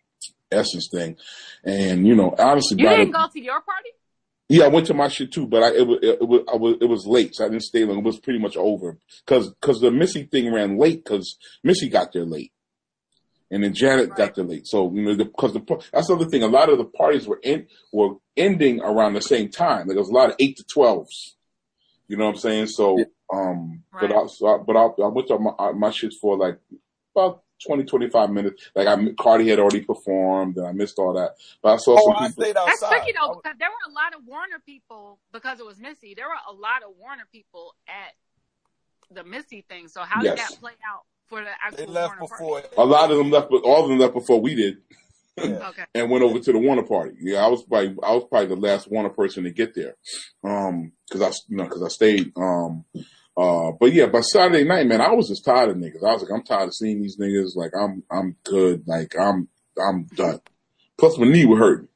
Essence thing. And, you know, honestly, you didn't go to your party? Yeah, I went to my shit too, but it was late, so I didn't stay long. It was pretty much over because the Missy thing ran late because Missy got there late, and then Janet got there late. So you know, that's the other thing. A lot of the parties were ending around the same time. Like there was a lot of 8 to 12s. You know what I'm saying? So but I went to my shit for like about 20, 25 minutes. Like Cardi had already performed, and I missed all that. But I saw some people. I stayed outside. That's tricky though, because there were a lot of Warner people because it was Missy. There were a lot of Warner people at the Missy thing. So how did that play out for the actual Warner party? A lot of them left, but all of them left before we did. Okay. And went over to the Warner party. Yeah, I was probably the last Warner person to get there. Cause I stayed. But yeah, by Saturday night, man, I was just tired of niggas. I was like, I'm tired of seeing these niggas. Like, I'm good. Like, I'm done. Plus, my knee was hurting.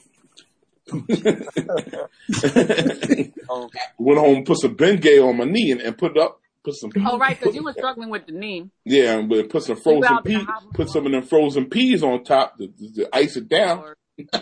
Went home, put some Bengay on my knee and put some. Oh, right, because you were struggling with the knee. Yeah, but put some frozen peas. Put some of them frozen peas on top to ice it down. So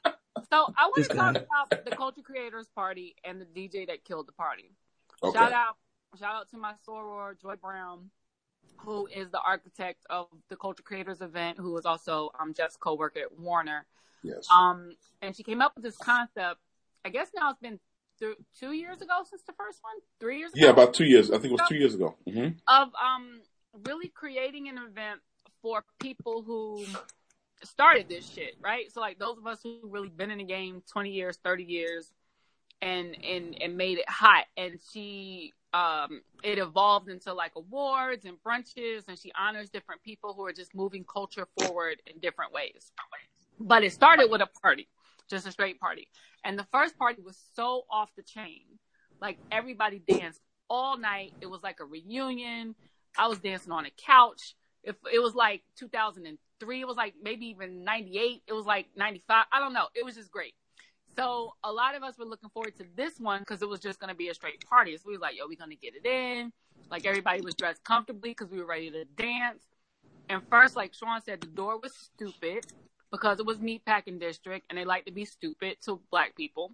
I want to talk about the Culture Creators Party and the DJ that killed the party. Okay. Shout out to my soror, Joy Brown, who is the architect of the Culture Creators event, who is also Jeff's co-worker at Warner. Yes. And she came up with this concept. I guess now it's been 2 years ago since the first one? 3 years ago? Yeah, about 2 years. I think it was 2 years ago. Mm-hmm. Of really creating an event for people who started this shit, right? So like those of us who really been in the game 20 years, 30 years, and made it hot. And she it evolved into like awards and brunches, and she honors different people who are just moving culture forward in different ways. But it started with a party, just a straight party. And the first party was so off the chain. Like everybody danced all night. It was like a reunion. I was dancing on a couch. It was like 2003. It was like maybe even 98. It was like 95. I don't know. It was just great. So a lot of us were looking forward to this one because it was just going to be a straight party. So we was like, yo, we're going to get it in. Like everybody was dressed comfortably because we were ready to dance. And first, like Sean said, the door was stupid because it was Meatpacking District and they like to be stupid to black people.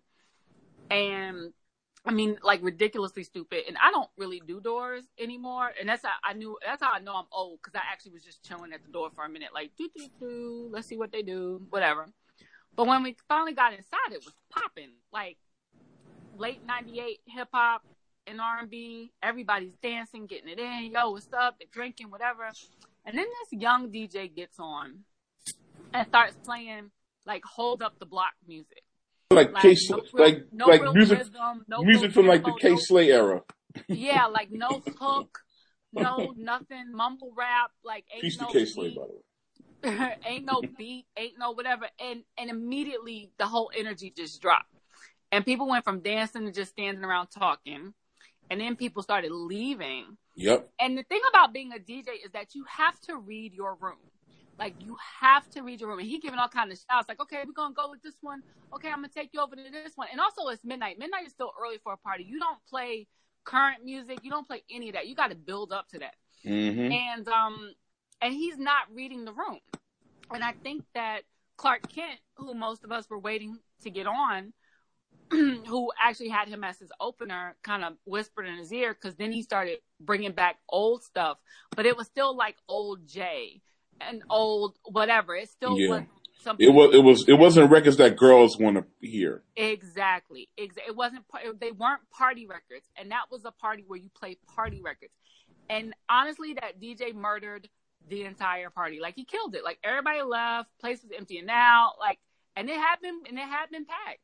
And I mean, like ridiculously stupid. And I don't really do doors anymore. And that's how I know I'm old because I actually was just chilling at the door for a minute. Like, let's see what they do, whatever. But when we finally got inside, it was popping. Like late 98 hip hop and R&B. Everybody's dancing, getting it in. Yo, what's up? They're drinking, whatever. And then this young DJ gets on and starts playing like Hold Up the Block music. Like music from like the K-Slay era. Yeah, like no hook, no nothing, mumble rap, like ain't Peace no to K-Slay, by the way. ain't no beat, ain't no whatever, and immediately the whole energy just dropped, and people went from dancing to just standing around talking, and then people started leaving. Yep. And the thing about being a DJ is that you have to read your room. Like you have to read your room. And he giving all kinds of shouts, like, okay, we're gonna go with this one. Okay, I'm gonna take you over to this one. And also, it's midnight. Midnight is still early for a party. You don't play current music. You don't play any of that. You got to build up to that. Mm-hmm. And he's not reading the room. And I think that Clark Kent, who most of us were waiting to get on, who actually had him as his opener, kind of whispered in his ear, because then he started bringing back old stuff. But it was still like old Jay and old whatever. It still wasn't something. It wasn't records that girls want to hear. Exactly. It wasn't. They weren't party records, and that was a party where you play party records. And honestly, that DJ murdered the entire party. Like he killed it. Like everybody left, place was emptying out. Like, and it had been packed.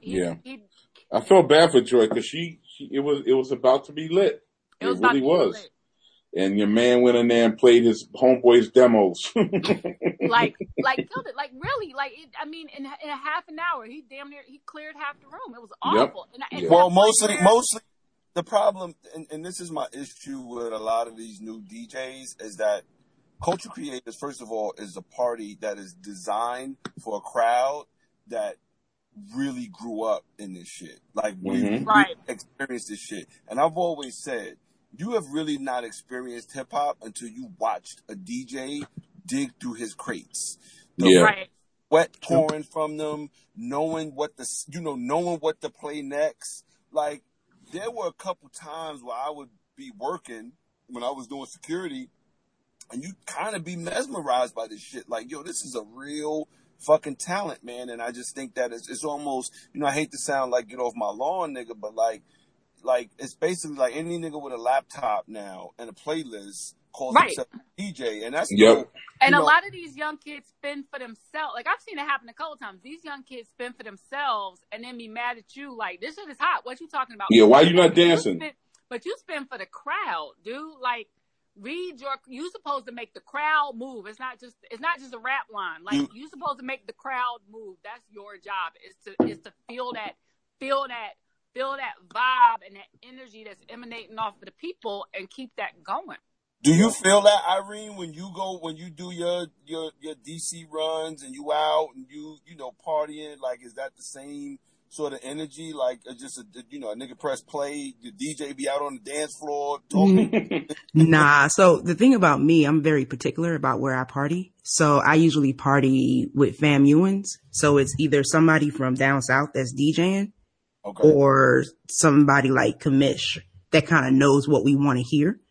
I felt bad for Joy because it was about to be lit. It really was. And your man went in there and played his homeboy's demos. like killed it. Like really, like it, I mean, in a half an hour, he cleared half the room. It was awful. Yep. Well, mostly the problem, and this is my issue with a lot of these new DJs, is that Culture Creators, first of all, is a party that is designed for a crowd that really grew up in this shit. Like we experienced this shit. And I've always said, you have really not experienced hip hop until you watched a DJ dig through his crates. sweat pouring from them, knowing what to play next. Like, there were a couple times where I would be working when I was doing security, and you kind of be mesmerized by this shit. Like, yo, this is a real fucking talent, man. And I just think that it's almost, I hate to sound like get off my lawn, nigga, but like it's basically like any nigga with a laptop now and a playlist calls himself a DJ, and that's And a lot of these young kids spin for themselves. Like, I've seen it happen a couple times. These young kids spin for themselves and then be mad at you. Like, this shit is hot. What you talking about? Yeah, why you not dancing? But you spin for the crowd, dude. Like, you supposed to make the crowd move. It's not just a rap line. Like, you supposed to make the crowd move. That's your job. Is to feel that vibe and that energy that's emanating off of the people and keep that going. Do you feel that, Irene, when you do your DC runs and you out and you partying? Like, is that the same sort of energy? Like, just a nigga press play, the DJ be out on the dance floor talking? Nah. So the thing about me, I'm very particular about where I party. So I usually party with fam Ewans. So it's either somebody from down south that's DJing, or somebody like Kamish that kind of knows what we want to hear.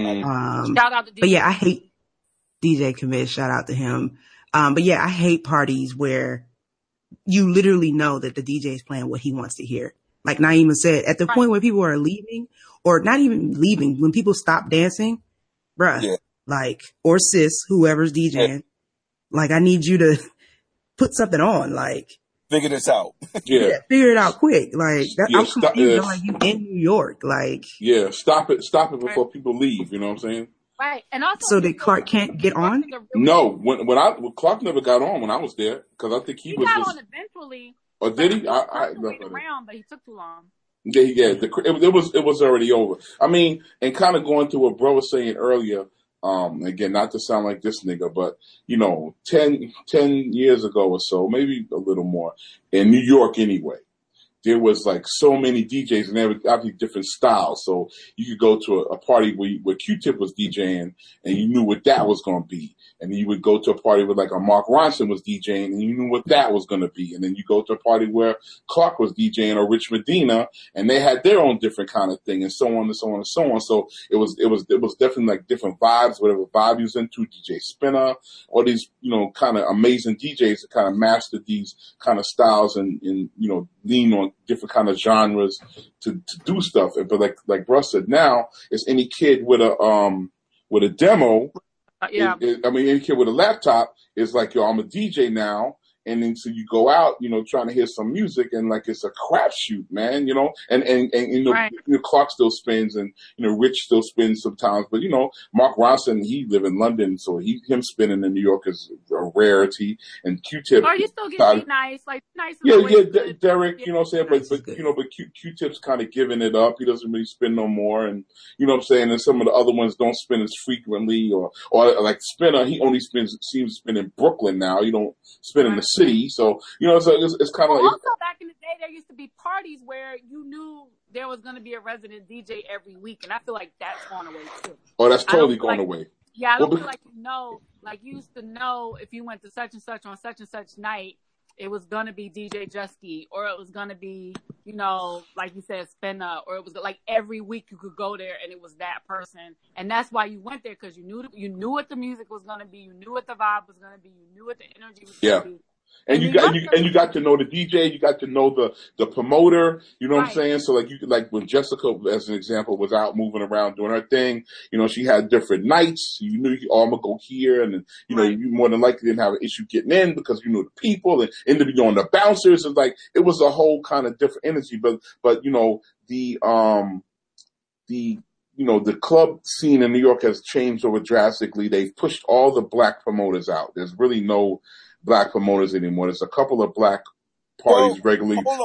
Shout out to DJ. But yeah, I hate DJ Kamish. Shout out to him. But yeah, I hate parties where you literally know that the DJ is playing what he wants to hear. Like Naima said, at the point where people are leaving, or not even leaving, when people stop dancing, bruh, like, or sis, whoever's DJing, like, I need you to put something on, like, figure this out. Yeah, figure it out quick. Like, I'm confused. Like, you in New York, like. Yeah, stop it before people leave. You know what I'm saying? Right, and also. So that Clark can't get on? No, when Clark never got on when I was there, because I think he was. Got on eventually. Or did he? I waited around, but he took too long. Yeah. It was already over. I mean, and kind of going to what bro was saying earlier. Again, not to sound like this nigga, but 10 years ago or so, maybe a little more, in New York anyway, there was like so many DJs and they were obviously different styles. So you could go to a party where Q-Tip was DJing and you knew what that was going to be. And then you would go to a party where like a Mark Ronson was DJing and you knew what that was going to be. And then you go to a party where Clark was DJing or Rich Medina and they had their own different kind of thing and so on and so on and so on. So it was definitely like different vibes, whatever vibe you was into, DJ Spinner, all these, kind of amazing DJs that kind of mastered these kind of styles and lean on different kind of genres to do stuff. But like Russ said, now it's any kid with a demo. Any kid with a laptop is like, yo, I'm a DJ now. And then so you go out, trying to hear some music and like it's a crapshoot, man, and Clark still spins and, Rich still spins sometimes. But, Mark Ronson, he live in London. So him spinning in New York is a rarity. And Q-Tip. Or you still get nice, like nice. Derek, you know what I'm saying? But Q-Tip's kind of giving it up. He doesn't really spin no more. And, you know what I'm saying? And some of the other ones don't spin as frequently or like Spinner, he only seems to spin in Brooklyn now. You don't spin in the city. So, so it's kind of like. Also, back in the day, there used to be parties where you knew there was going to be a resident DJ every week. And I feel like that's gone away too. Oh, that's totally gone away. Yeah, I don't feel like you used to know if you went to such and such on such and such night, it was going to be DJ Jusky, or it was going to be, like you said, Spinner, or it was like every week you could go there and it was that person. And that's why you went there, because you knew what the music was going to be, you knew what the vibe was going to be, you knew what the energy was going to be. And you got to know the DJ, you got to know the promoter, you know what I'm saying? So like when Jessica, as an example, was out moving around doing her thing, she had different nights. You knew, I'm gonna go here, and then, you more than likely didn't have an issue getting in because you knew the people and interviewing the bouncers, and like it was a whole kind of different energy. But the club scene in New York has changed over drastically. They've pushed all the black promoters out. There's really no black promoters anymore. There's a couple of black parties regularly. Come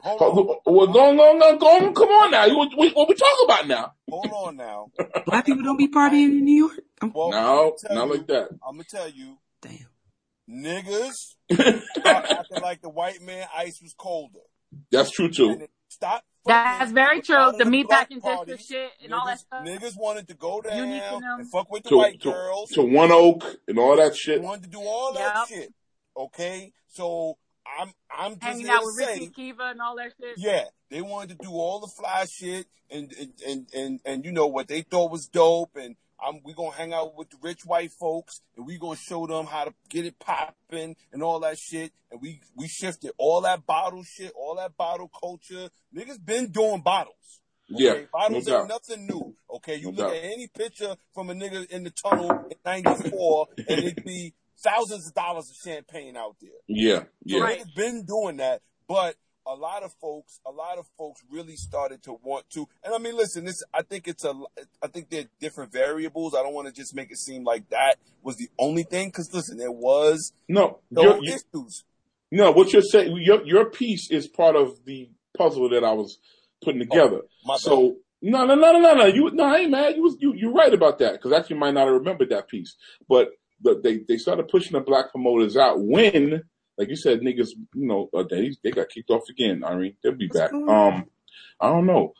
on now. What we talking about now? Hold on now. Black people don't be partying in New York? No, not like that. I'm going to tell you. Damn. Niggas start acting like the white man ice was colder. That's true too. Stop. That's very true. The meatpacking district shit and all that stuff. Niggas wanted to go down and fuck with the white girls. To One Oak and all that shit. Wanted to do all that shit. Okay, so I'm just hanging here out to with say, Ricky Kiva and all that shit. yeah, they wanted to do all the fly shit and you know what they thought was dope, and we gonna hang out with the rich white folks, and we gonna show them how to get it popping and all that shit, and we shifted all that bottle shit, all that bottle culture. Niggas been doing bottles. Okay? Yeah, Bottles no ain't nothing new. Okay, you look at any picture from a nigga in the tunnel in '94, and it'd be thousands of dollars of champagne out there. Yeah, yeah. So niggas been doing that, but a lot of folks really started to want to. And I mean, listen, I think there are different variables. I don't want to just make it seem like that was the only thing, because listen, there was issues. No, what you're saying, your piece is part of the puzzle that I was putting together. So no. I ain't mad. You're right about that, because actually you might not have remembered that piece. But they started pushing the black promoters out when, like you said, niggas, you know, they got kicked off again. Irene, they'll be back. I don't know.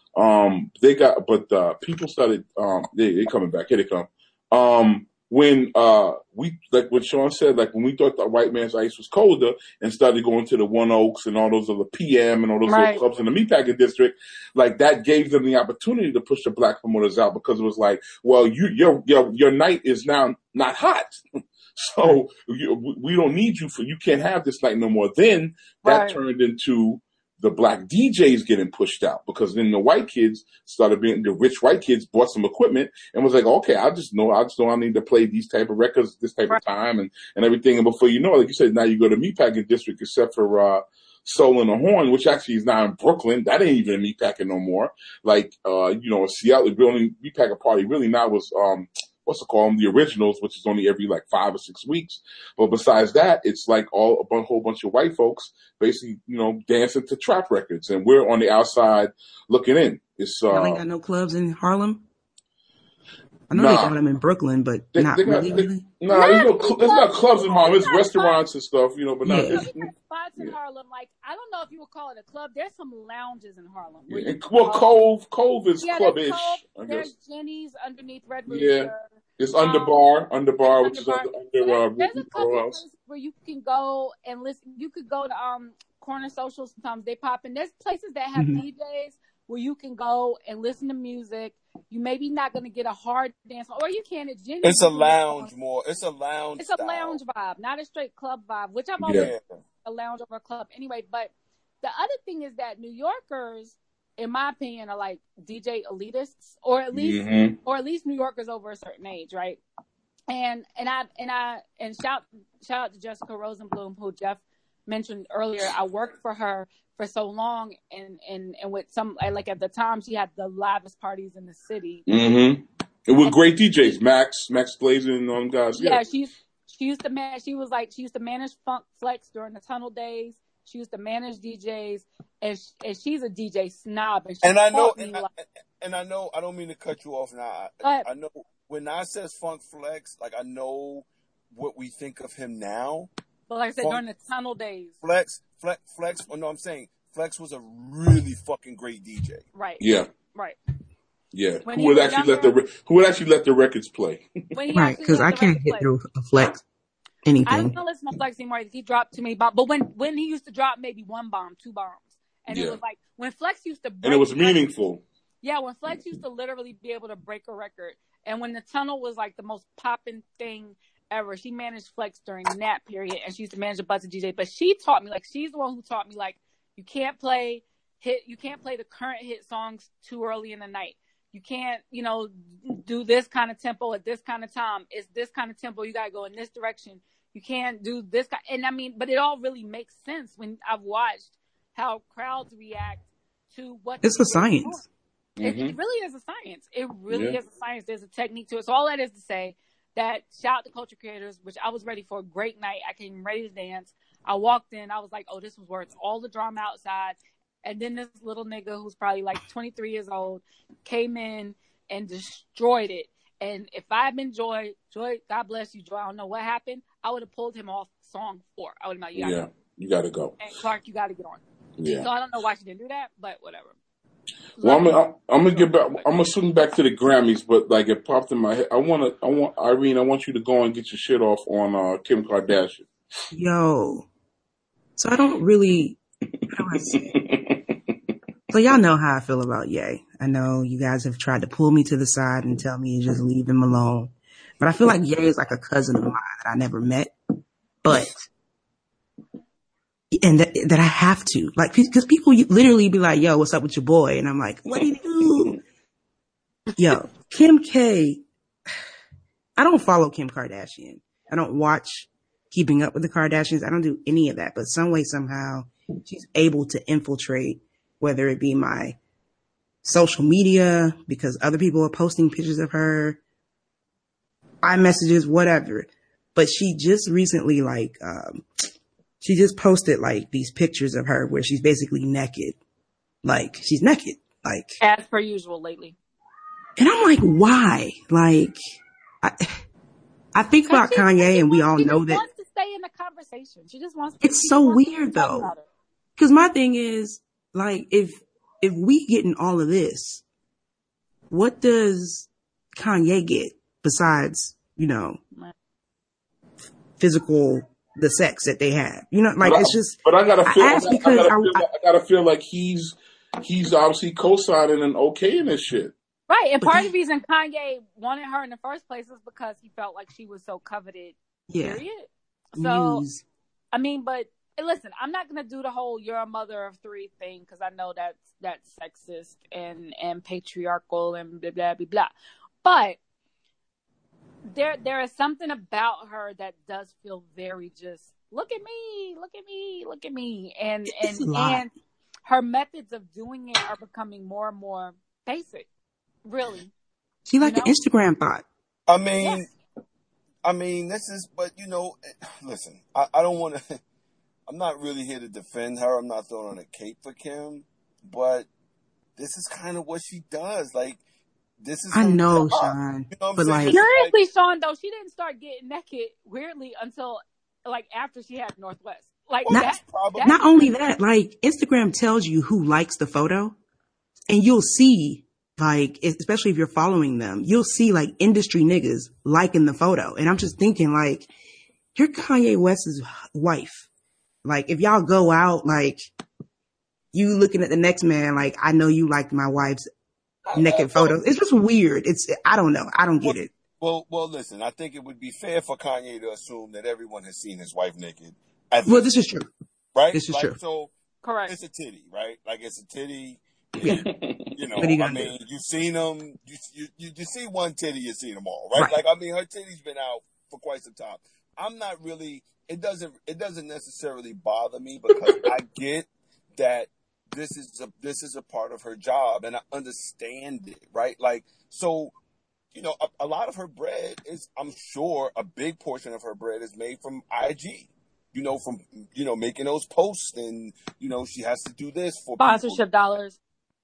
People started. They coming back. Here they come. When we, like what Sean said, like when we thought the white man's ice was colder and started going to the One Oaks and all those other PM and all those little clubs in the Meatpacking District, like that gave them the opportunity to push the black promoters out, because it was like, well, your night is now not hot. So we don't need you you can't have this night no more. Then that turned into the black DJs getting pushed out, because then the white kids the rich white kids bought some equipment and was like, okay, I just know I need to play these type of records, this type of time and everything. And before you know it, like you said, now you go to Meatpacking District, except for Soul and the Horn, which actually is now in Brooklyn. That ain't even a Meatpacking no more. Like, Seattle, the only Meatpacking party really now was, what's it called? The Originals, which is only every like 5 or 6 weeks. But besides that, it's like a whole bunch of white folks basically, dancing to trap records, and we're on the outside looking in. Y'all ain't got no clubs in Harlem? I know they got them in Brooklyn, but not really. There's not clubs in Harlem. It's restaurants and stuff, but not. There's spots in Harlem. Like, I don't know if you would call it a club. There's some lounges in Harlem. Yeah. Well, Cove is club-ish. I guess. There's Jenny's underneath Red Rooster. Yeah. It's Underbar, which is under there's a couple places where you can go and listen. You could go to Corner Social. Sometimes they pop in. There's places that have DJs where you can go and listen to music. You maybe not going to get a hard dance, or you can at Jenny's. It's a lounge more. It's a lounge. It's a lounge vibe, not a straight club vibe, which I've always a lounge over a club anyway. But the other thing is that New Yorkers, in my opinion, are like DJ elitists, or at least New Yorkers over a certain age, right? And shout out to Jessica Rosenblum, who Jeff mentioned earlier. I worked for her for so long, and with some, like, at the time she had the livest parties in the city. Mm-hmm. And with great DJs, Max Blazer and all them guys. Yeah, she used to manage. She used to manage Funk Flex during the Tunnel days. She used to manage DJs, and she's a DJ snob. And I know, I don't mean to cut you off now. I know when I says Funk Flex, like, I know what we think of him now. But like I said, during the Tunnel days. Flex. Oh, no, I'm saying Flex was a really fucking great DJ. Right. Yeah. Right. Yeah. Who would actually let the records play? Right, because I can't get through a Flex. Anything. I don't listen to Flex anymore. He dropped too many bombs. But when he used to drop maybe 1 bomb, 2 bombs, and it was like when Flex used to break, and it was meaningful. Yeah, when Flex used to literally be able to break a record, and when the Tunnel was like the most popping thing ever, she managed Flex during that period, and she used to manage a bunch of DJs. But she taught me, like, she's the one who taught me, like, you can't play the current hit songs too early in the night. You can't, do this kind of tempo at this kind of time. It's this kind of tempo. You got to go in this direction. You can't do this kind. And I mean, but it all really makes sense when I've watched how crowds react to what. It's a science. It really is a science. It really is a science. There's a technique to it. So all that is to say that shout out to Culture Creators, which I was ready for a great night. I came ready to dance. I walked in. I was like, oh, this was worth all the drama outside. And then this little nigga who's probably like 23 years old came in and destroyed it. And if I had been Joy, God bless you, Joy, I don't know what happened, I would have pulled him off song 4. I would have been like, you got to go. And Clark, you got to get on. Yeah. So I don't know why she didn't do that, but whatever. Well, I'm gonna get back. I'm gonna swing back to the Grammys, but like it popped in my head. I want Irene. I want you to go and get your shit off on Kim Kardashian. Yo. So I don't really, how do I say? So y'all know how I feel about Ye. I know you guys have tried to pull me to the side and tell me to just leave him alone. But I feel like Ye is like a cousin of mine that I never met. But, and that I have to. Like, because people literally be like, yo, what's up with your boy? And I'm like, what do you do? Yo, Kim K, I don't follow Kim Kardashian. I don't watch Keeping Up with the Kardashians. I don't do any of that. But some way, somehow, she's able to infiltrate, whether it be my social media, because other people are posting pictures of her, iMessages, whatever. But she just recently, like, she just posted, like, these pictures of her where she's basically naked. Like, she's naked. Like, as per usual lately. And I'm like, why? Like, I think about Kanye, and we all know that. She wants to stay in the conversation. She just wants to. It's so weird, though. Because my thing is, like, if we get in all of this, what does Kanye get besides, you know, physical, the sex that they have? You know, like, it's just. But I gotta feel like he's obviously co-signing and okaying this shit. Right, and part of the reason Kanye wanted her in the first place is because he felt like she was so coveted. Yeah. Period. So, I mean, but listen, I'm not gonna do the whole "you're a mother of three" thing because I know that's sexist and patriarchal and blah blah blah blah. But there is something about her that does feel very just look at me, and her methods of doing it are becoming more and more basic. Really, she like an Instagram thought. I mean, this is, but you know, listen, I don't want to. I'm not really here to defend her. I'm not throwing on a cape for Kim, but this is kind of what she does. Like, this is. I know, Sean, you know but like seriously, Sean, though she didn't start getting naked weirdly until like after she had Northwest. Like, not only that, like Instagram tells you who likes the photo, and you'll see. Like, especially if you're following them, you'll see like industry niggas liking the photo. And I'm just thinking like, you're Kanye West's wife. Like, if y'all go out, like, you looking at the next man, like, I know you liked my wife's naked photos. It's just weird. I don't know. I don't get it. Well, listen, I think it would be fair for Kanye to assume that everyone has seen his wife naked. Well, this is true. Right? This is true. So, correct. It's a titty, right? Like, it's a titty. Yeah. You know, you've seen them. You see one titty, you've seen them all, right? Like, I mean, her titty's been out for quite some time. I'm not really. It doesn't necessarily bother me because I get that this is a part of her job, and I understand it, right? Like, so, you know, a lot of her bread is, I'm sure, a big portion of her bread is made from IG. You know, from making those posts, and you know, she has to do this for sponsorship dollars.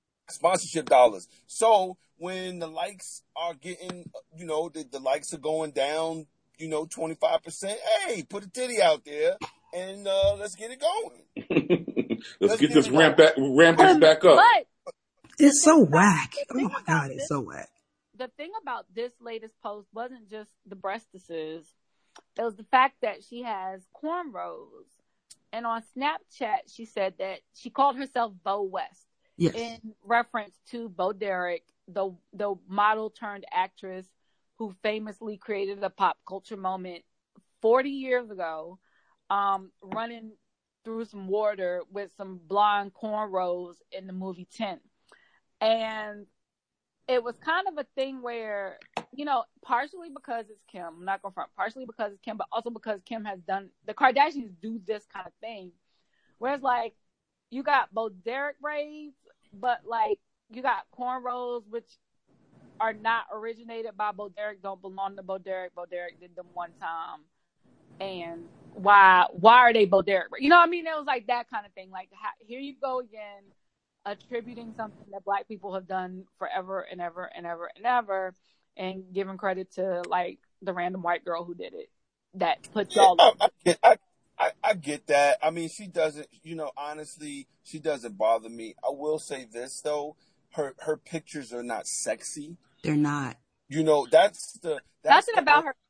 So when the likes are getting, you know, the likes are going down, you know, 25%. Hey, put a titty out there and let's get it going. let's get this ramp back up. But it's so whack. Oh my God, it's so whack. The thing about this latest post wasn't just the breastises. It was the fact that she has cornrows. And on Snapchat, she said that she called herself Bo West. Yes. In reference to Bo Derek, the model turned actress who famously created a pop culture moment 40 years ago, running through some water with some blonde cornrows in the movie 10. And it was kind of a thing where, you know, partially because it's Kim, I'm not going to front, partially because it's Kim, but also because Kim has done, the Kardashians do this kind of thing. Whereas, like, you got Bo Derek braids, but, like, you got cornrows, which are not originated by Bo Derek, don't belong to Bo Derek. Bo Derek did them one time. And why are they Bo Derek? You know what I mean? It was like that kind of thing. Like, here you go again, attributing something that Black people have done forever and ever and ever and ever, and giving credit to, like, the random white girl who did it. That puts y'all. I get that. I mean, she doesn't, you know, honestly, she doesn't bother me. I will say this, though. Her pictures are not sexy. They're not. You know, that's nothing about her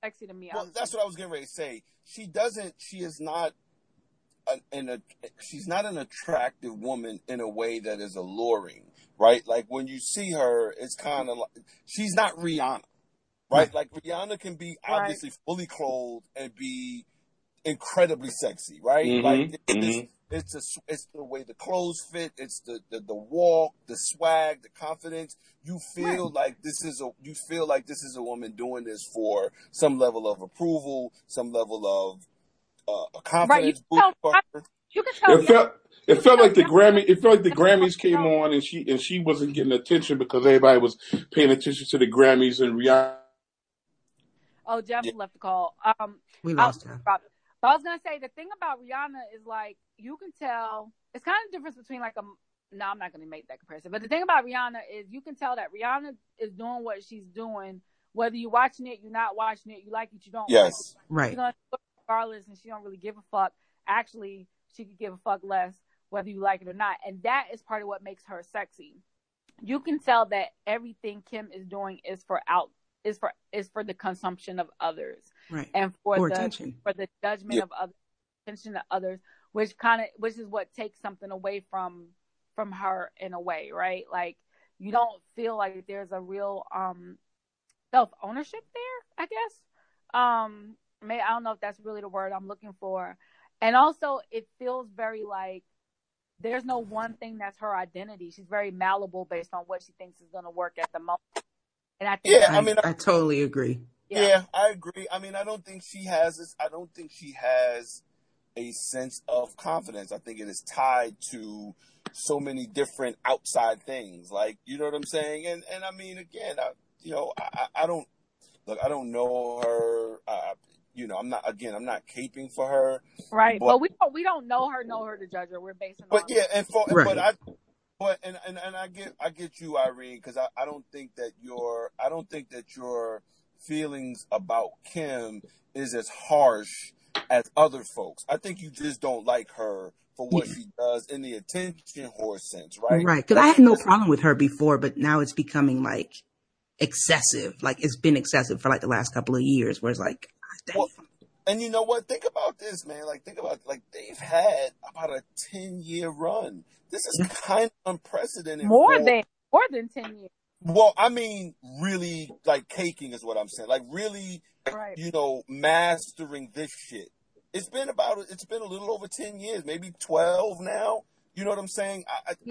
sexy to me. Well, that's what I was getting ready to say. She is not she's not an attractive woman in a way that is alluring, right? Like when you see her, it's kind of like, she's not Rihanna, right? Like Rihanna can be obviously fully clothed and be incredibly sexy, right? Mm-hmm. Like it's the way the clothes fit, it's the walk, the swag, the confidence. You feel like this is a woman doing this for some level of approval, some level of a confidence boost for her. You can tell. It felt like the Grammys came on and she wasn't getting attention because everybody was paying attention to the Grammys and Rihanna. Oh, Jeff left the call. We lost her. So I was gonna say the thing about Rihanna is like you can tell it's kind of the difference between like no, I'm not gonna make that comparison. But the thing about Rihanna is you can tell that Rihanna is doing what she's doing, whether you're watching it, you're not watching it, you like it, you don't. Yes, like it. Right. She's gonna do it regardless, and she don't really give a fuck. Actually, she could give a fuck less whether you like it or not, and that is part of what makes her sexy. You can tell that everything Kim is doing is for the consumption of others, right, and for the attention, for the judgment of others, attention to others, which is what takes something away from her in a way, right? Like you don't feel like there's a real self ownership there, I guess. I don't know if that's really the word I'm looking for, and also it feels very like there's no one thing that's her identity. She's very malleable based on what she thinks is going to work at the moment. And I think I totally agree. Yeah, I agree. I mean, I don't think she has a sense of confidence. I think it is tied to so many different outside things. Like, you know what I'm saying? And I mean, again, I don't know her. I'm not caping for her. Right. But we don't know her to judge her. We're basing But on yeah, and I get you, Irene, because I don't think that your feelings about Kim is as harsh as other folks. I think you just don't like her for what she does in the attention whore sense, right? Right. Because I had no problem with her before, but now it's becoming like excessive. Like it's been excessive for like the last couple of years, where it's like, well, and you know what? Think about this, man. Like they've had about a 10-year run. This is kind of unprecedented. More than 10 years. Well, I mean, really, like caking is what I'm saying. Like really, mastering this shit. It's been a little over 10 years, maybe 12 now. You know what I'm saying?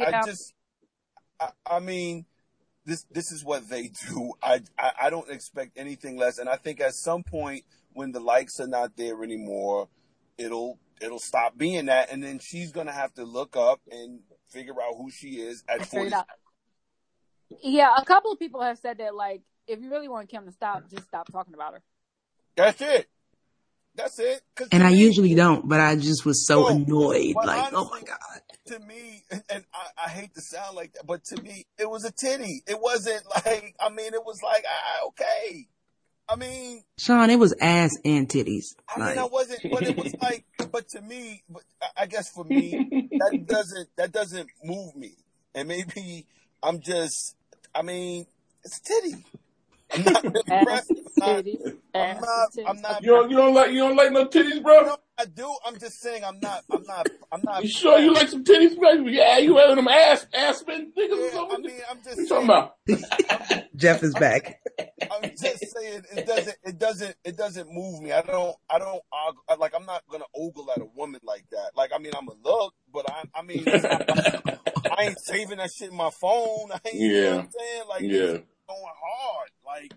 I mean, this is what they do. I don't expect anything less. And I think at some point when the likes are not there anymore, it'll stop being that. And then she's going to have to look up and figure out who she is at 40. Yeah, a couple of people have said that, like, if you really want Kim to stop, just stop talking about her. That's it. And I usually don't, but I just was so annoyed. Like, honestly, oh my God. To me, and I hate to sound like that, but to me, it was a titty. It wasn't like, I mean, it was like, okay. I mean, Sean, it was ass and titties. I wasn't, but it was like, but to me, I guess for me, that doesn't move me. And maybe I'm just, I mean, it's titty. I'm not really impressed. I'm not. You don't like no titties, bro? No, I do. I'm just saying I'm not. You sure you like some titties, bro? Yeah, you had them ass-men niggas or something? I mean, I'm just saying. What you talking about? Jeff is back. I'm just saying it doesn't move me. I don't like, I'm not gonna ogle at a woman like that. Like, I mean, I'm a look, but I mean, I ain't saving that shit in my phone. I ain't, you know what I'm saying? Like, it's going hard. Like,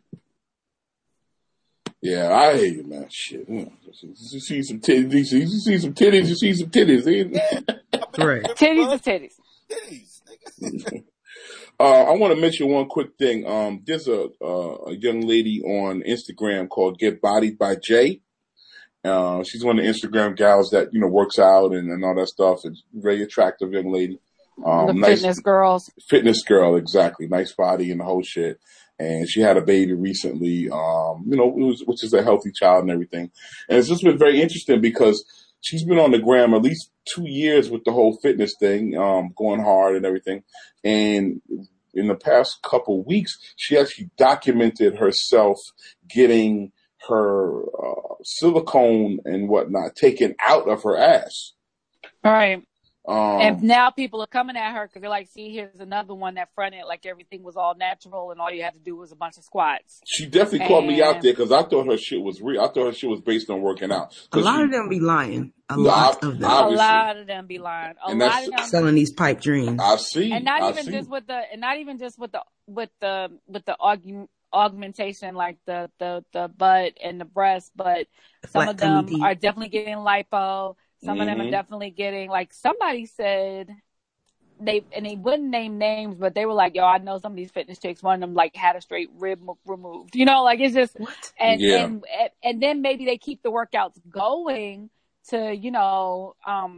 yeah, I hate it, man. Shit. You see some titties. You see some titties. You see some titties. Right. Titties is titties. Titties. I want to mention one quick thing. There's a young lady on Instagram called Get Bodied by Jay. She's one of the Instagram gals that, works out and all that stuff. It's a very attractive young lady. Fitness girls. Fitness girl, exactly. Nice body and the whole shit. And she had a baby recently, which is a healthy child and everything. And it's just been very interesting because she's been on the gram at least 2 years with the whole fitness thing, going hard and everything. And in the past couple weeks, she actually documented herself getting her silicone and whatnot taken out of her ass. All right. And now people are coming at her because they're like, see, here's another one that fronted like everything was all natural and all you had to do was a bunch of squats. She definitely called me out there because I thought her shit was real. I thought her shit was based on working out. A lot of them be lying. A lot of them. A lot of them be lying. A lot of them selling these pipe dreams. I've seen. And not even just with the augmentation like the butt and the breast, but some of them are definitely getting lipo. Some of them are definitely getting, like, somebody said they wouldn't name names, but they were like, yo, I know some of these fitness chicks, one of them like had a straight rib removed, like it's just, what? And then maybe they keep the workouts going to,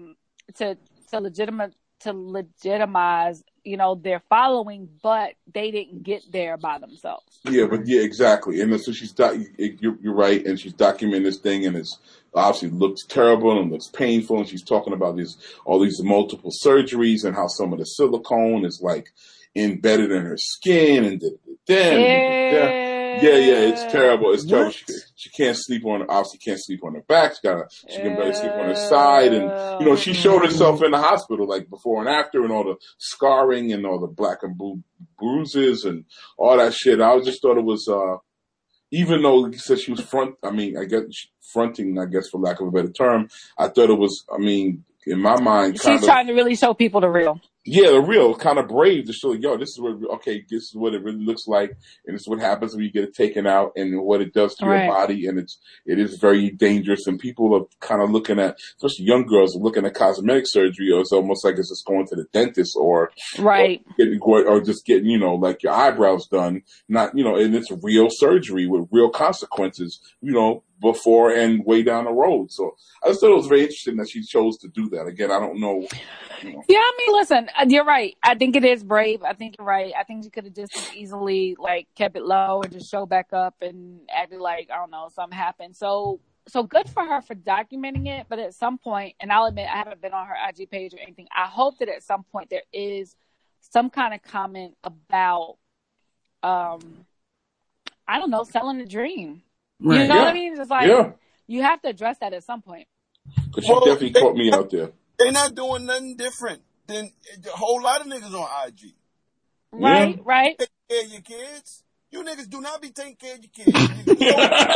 to legitimize, their following, but they didn't get there by themselves. Yeah, exactly. And so you're right. And she's documenting this thing and it's obviously looks terrible and looks painful. And she's talking about all these multiple surgeries and how some of the silicone is like embedded in her skin and it's terrible. It's terrible. She can't sleep obviously can't sleep on her back. She can barely sleep on her side. And, she showed herself in the hospital, like before and after, and all the scarring and all the black and blue bruises and all that shit. I just thought it was, even though he said she was fronting, I guess for lack of a better term, I thought it was, in my mind, she's trying to really show people the real. Yeah, the real, kind of brave to show, this is this is what it really looks like, and this is what happens when you get it taken out, and what it does to your body, and it is very dangerous, and people are kind of looking at, especially young girls, are looking at cosmetic surgery, or it's almost like it's just going to the dentist, or just getting, like your eyebrows done, not, and it's real surgery with real consequences, before and way down the road. So I just thought it was very interesting that she chose to do that. Again, I don't know. Yeah, listen, you're right. I think it is brave. I think you're right. I think she could have just as easily kept it low and just show back up and acted like, I don't know, something happened. So good for her for documenting it. But at some point, and I'll admit I haven't been on her IG page or anything, I hope that at some point there is some kind of comment about, I don't know, selling a dream. Right. You know what I mean? It's like, you have to address that at some point. Because she definitely caught me out there. They're not doing nothing different than a whole lot of niggas on IG. Right. Take care of your kids. You niggas do not be taking care of your kids. You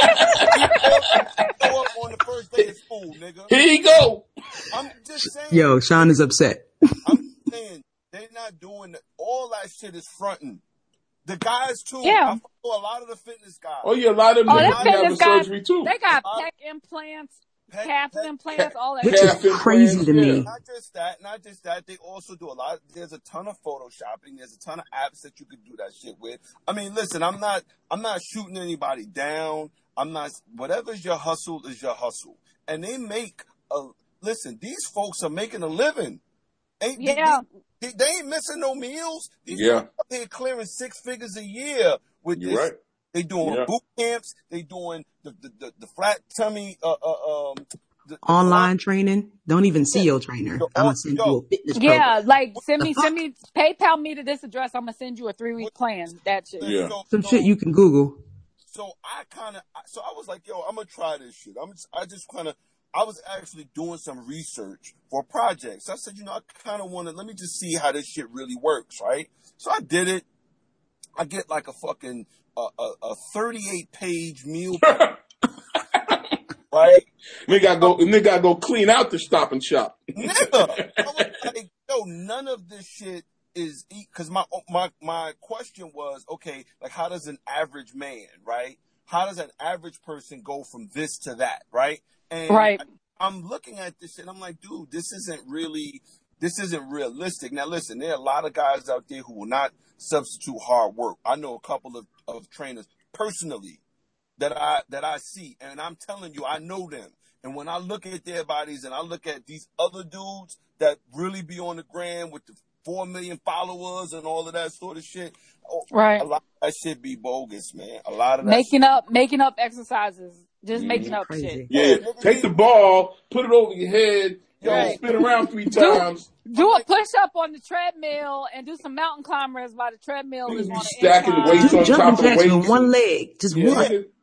go up on the first day of school, nigga. Here you go. I'm just saying. Yo, Sean is upset. I'm saying they're not doing all that shit is fronting. The guys too. Yeah. I follow a lot of the fitness guys. Oh yeah, a lot of them have surgery too. They got pec implants, calf implants, all that. Which is crazy to me. Not just that. They also do a lot. There's a ton of photoshopping. There's a ton of apps that you could do that shit with. Listen, I'm not shooting anybody down. Whatever's your hustle is your hustle. And they make listen, these folks are making a living. They ain't missing no meals. These people they're clearing 6 figures a year with this. Right. They doing boot camps. They doing the flat tummy. Online training. Don't even see your trainer. I'm gonna send you a fitness program. Like send me PayPal me to this address. I'm gonna send you a 3-week plan. That shit. Yeah. Some shit you can Google. So I was like, yo, I'm gonna try this shit. I was actually doing some research for a project. So I said, I kind of let me just see how this shit really works, right? So I did it. I get like a fucking, a 38-page meal plan, right? Nigga gotta go clean out the Stop and Shop. Nigga! I was like, yo, none of this shit is, cause my question was, okay, like how does an average man, right? How does an average person go from this to that, right? And I'm looking at this shit. I'm like, dude, this isn't realistic. Now, listen, there are a lot of guys out there who will not substitute hard work. I know a couple of trainers personally that I see, and I'm telling you, I know them. And when I look at their bodies and I look at these other dudes that really be on the gram with the 4 million followers and all of that sort of shit, a lot of that shit be bogus, man. A lot of that making up exercises. Just making up shit. Yeah, take the ball, put it over your head, spin around 3 times. Do a push-up on the treadmill and do some mountain climbers while the treadmill is on the stacking weights on top of weights. On one leg, just one.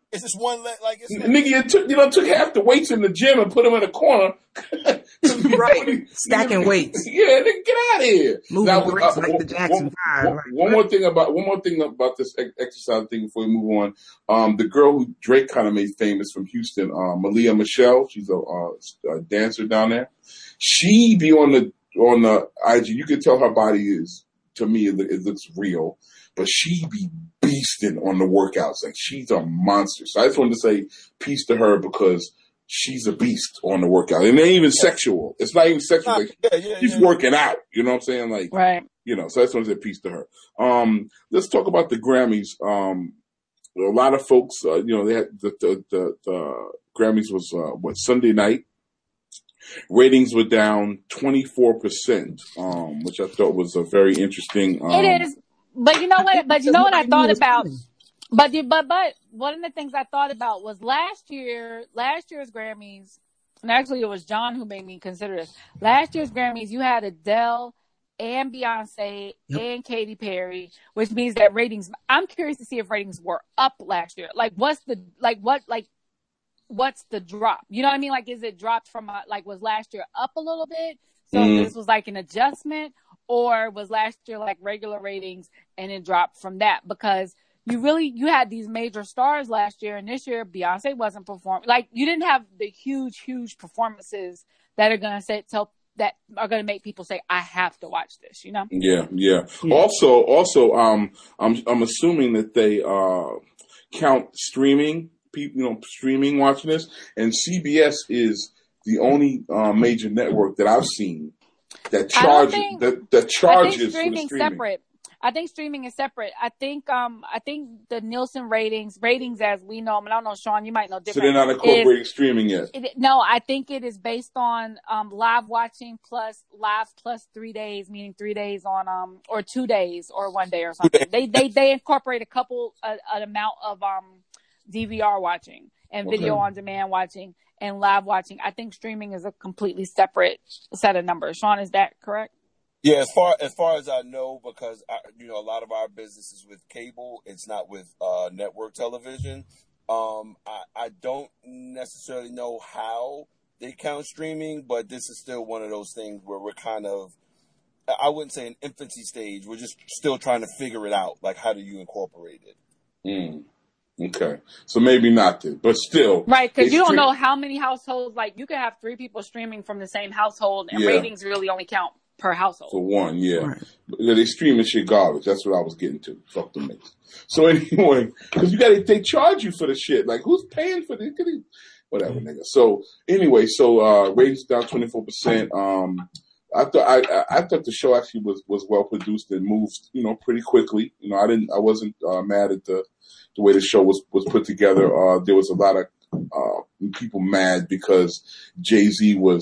It's just one leg. Like it's nigga, took half the weights in the gym and put them in a corner. Right, stacking weights. Yeah, nigga, get out of here. Moving Now, weights like the Jackson 5. One more thing about this exercise thing before we move on. The girl who Drake kind of made famous from Houston, Malia Michelle. She's a dancer down there. She be on the IG. You can tell her body is, to me, it looks real, but she be beasting on the workouts. Like, she's a monster. So I just wanted to say peace to her because she's a beast on the workout. And it ain't even sexual. It's not even sexual. Like, she's working out. You know what I'm saying? Like, right. You know, so I just wanted to say peace to her. Let's talk about the Grammys. A lot of folks, they had the Grammys was, Sunday night. Ratings were down 24%, which I thought was a very interesting. It is, but you know what? But you know what I thought about. But one of the things I thought about was last year's Grammys, and actually it was John who made me consider this. Last year's Grammys, you had Adele and Beyonce and Katy Perry, which means that ratings. I'm curious to see if ratings were up last year. Like, what's the drop? You know what I mean? Like, is it dropped from, was last year up a little bit? So this was like an adjustment, or was last year like regular ratings and it dropped from that? Because you had these major stars last year, and this year Beyonce wasn't performing. Like, you didn't have the huge performances that are going to make people say, I have to watch this, you know? Yeah. Also, I'm assuming that they, count streaming. People, streaming watching this, and CBS is the only major network that I've seen that charges for the streaming. Separate. I think streaming is separate. I think the Nielsen ratings as we know them, and I don't know, Sean, you might know different. So they're not incorporating streaming yet. No, I think it is based on live watching plus 3 days, meaning 3 days on or 2 days or 1 day or something. They incorporate an amount of DVR watching and video on demand watching and live watching. I think streaming is a completely separate set of numbers. Sean, is that correct? Yeah, as far as I know, because a lot of our business is with cable. It's not with network television. I don't necessarily know how they count streaming, but this is still one of those things where we're kind of, I wouldn't say an infancy stage. We're just still trying to figure it out. Like, how do you incorporate it? Okay, so maybe not then, but still. Right, because you don't know how many households, like, you could have 3 people streaming from the same household, and ratings really only count per household. For one, yeah. Right. They streaming shit garbage. That's what I was getting to. Fuck the mix. So anyway, because they charge you for the shit. Like, who's paying for this? Whatever, nigga. So anyway, ratings down 24%. I thought the show actually was well produced and moved, pretty quickly. I wasn't mad at the way the show was put together. There was a lot of people mad because Jay-Z was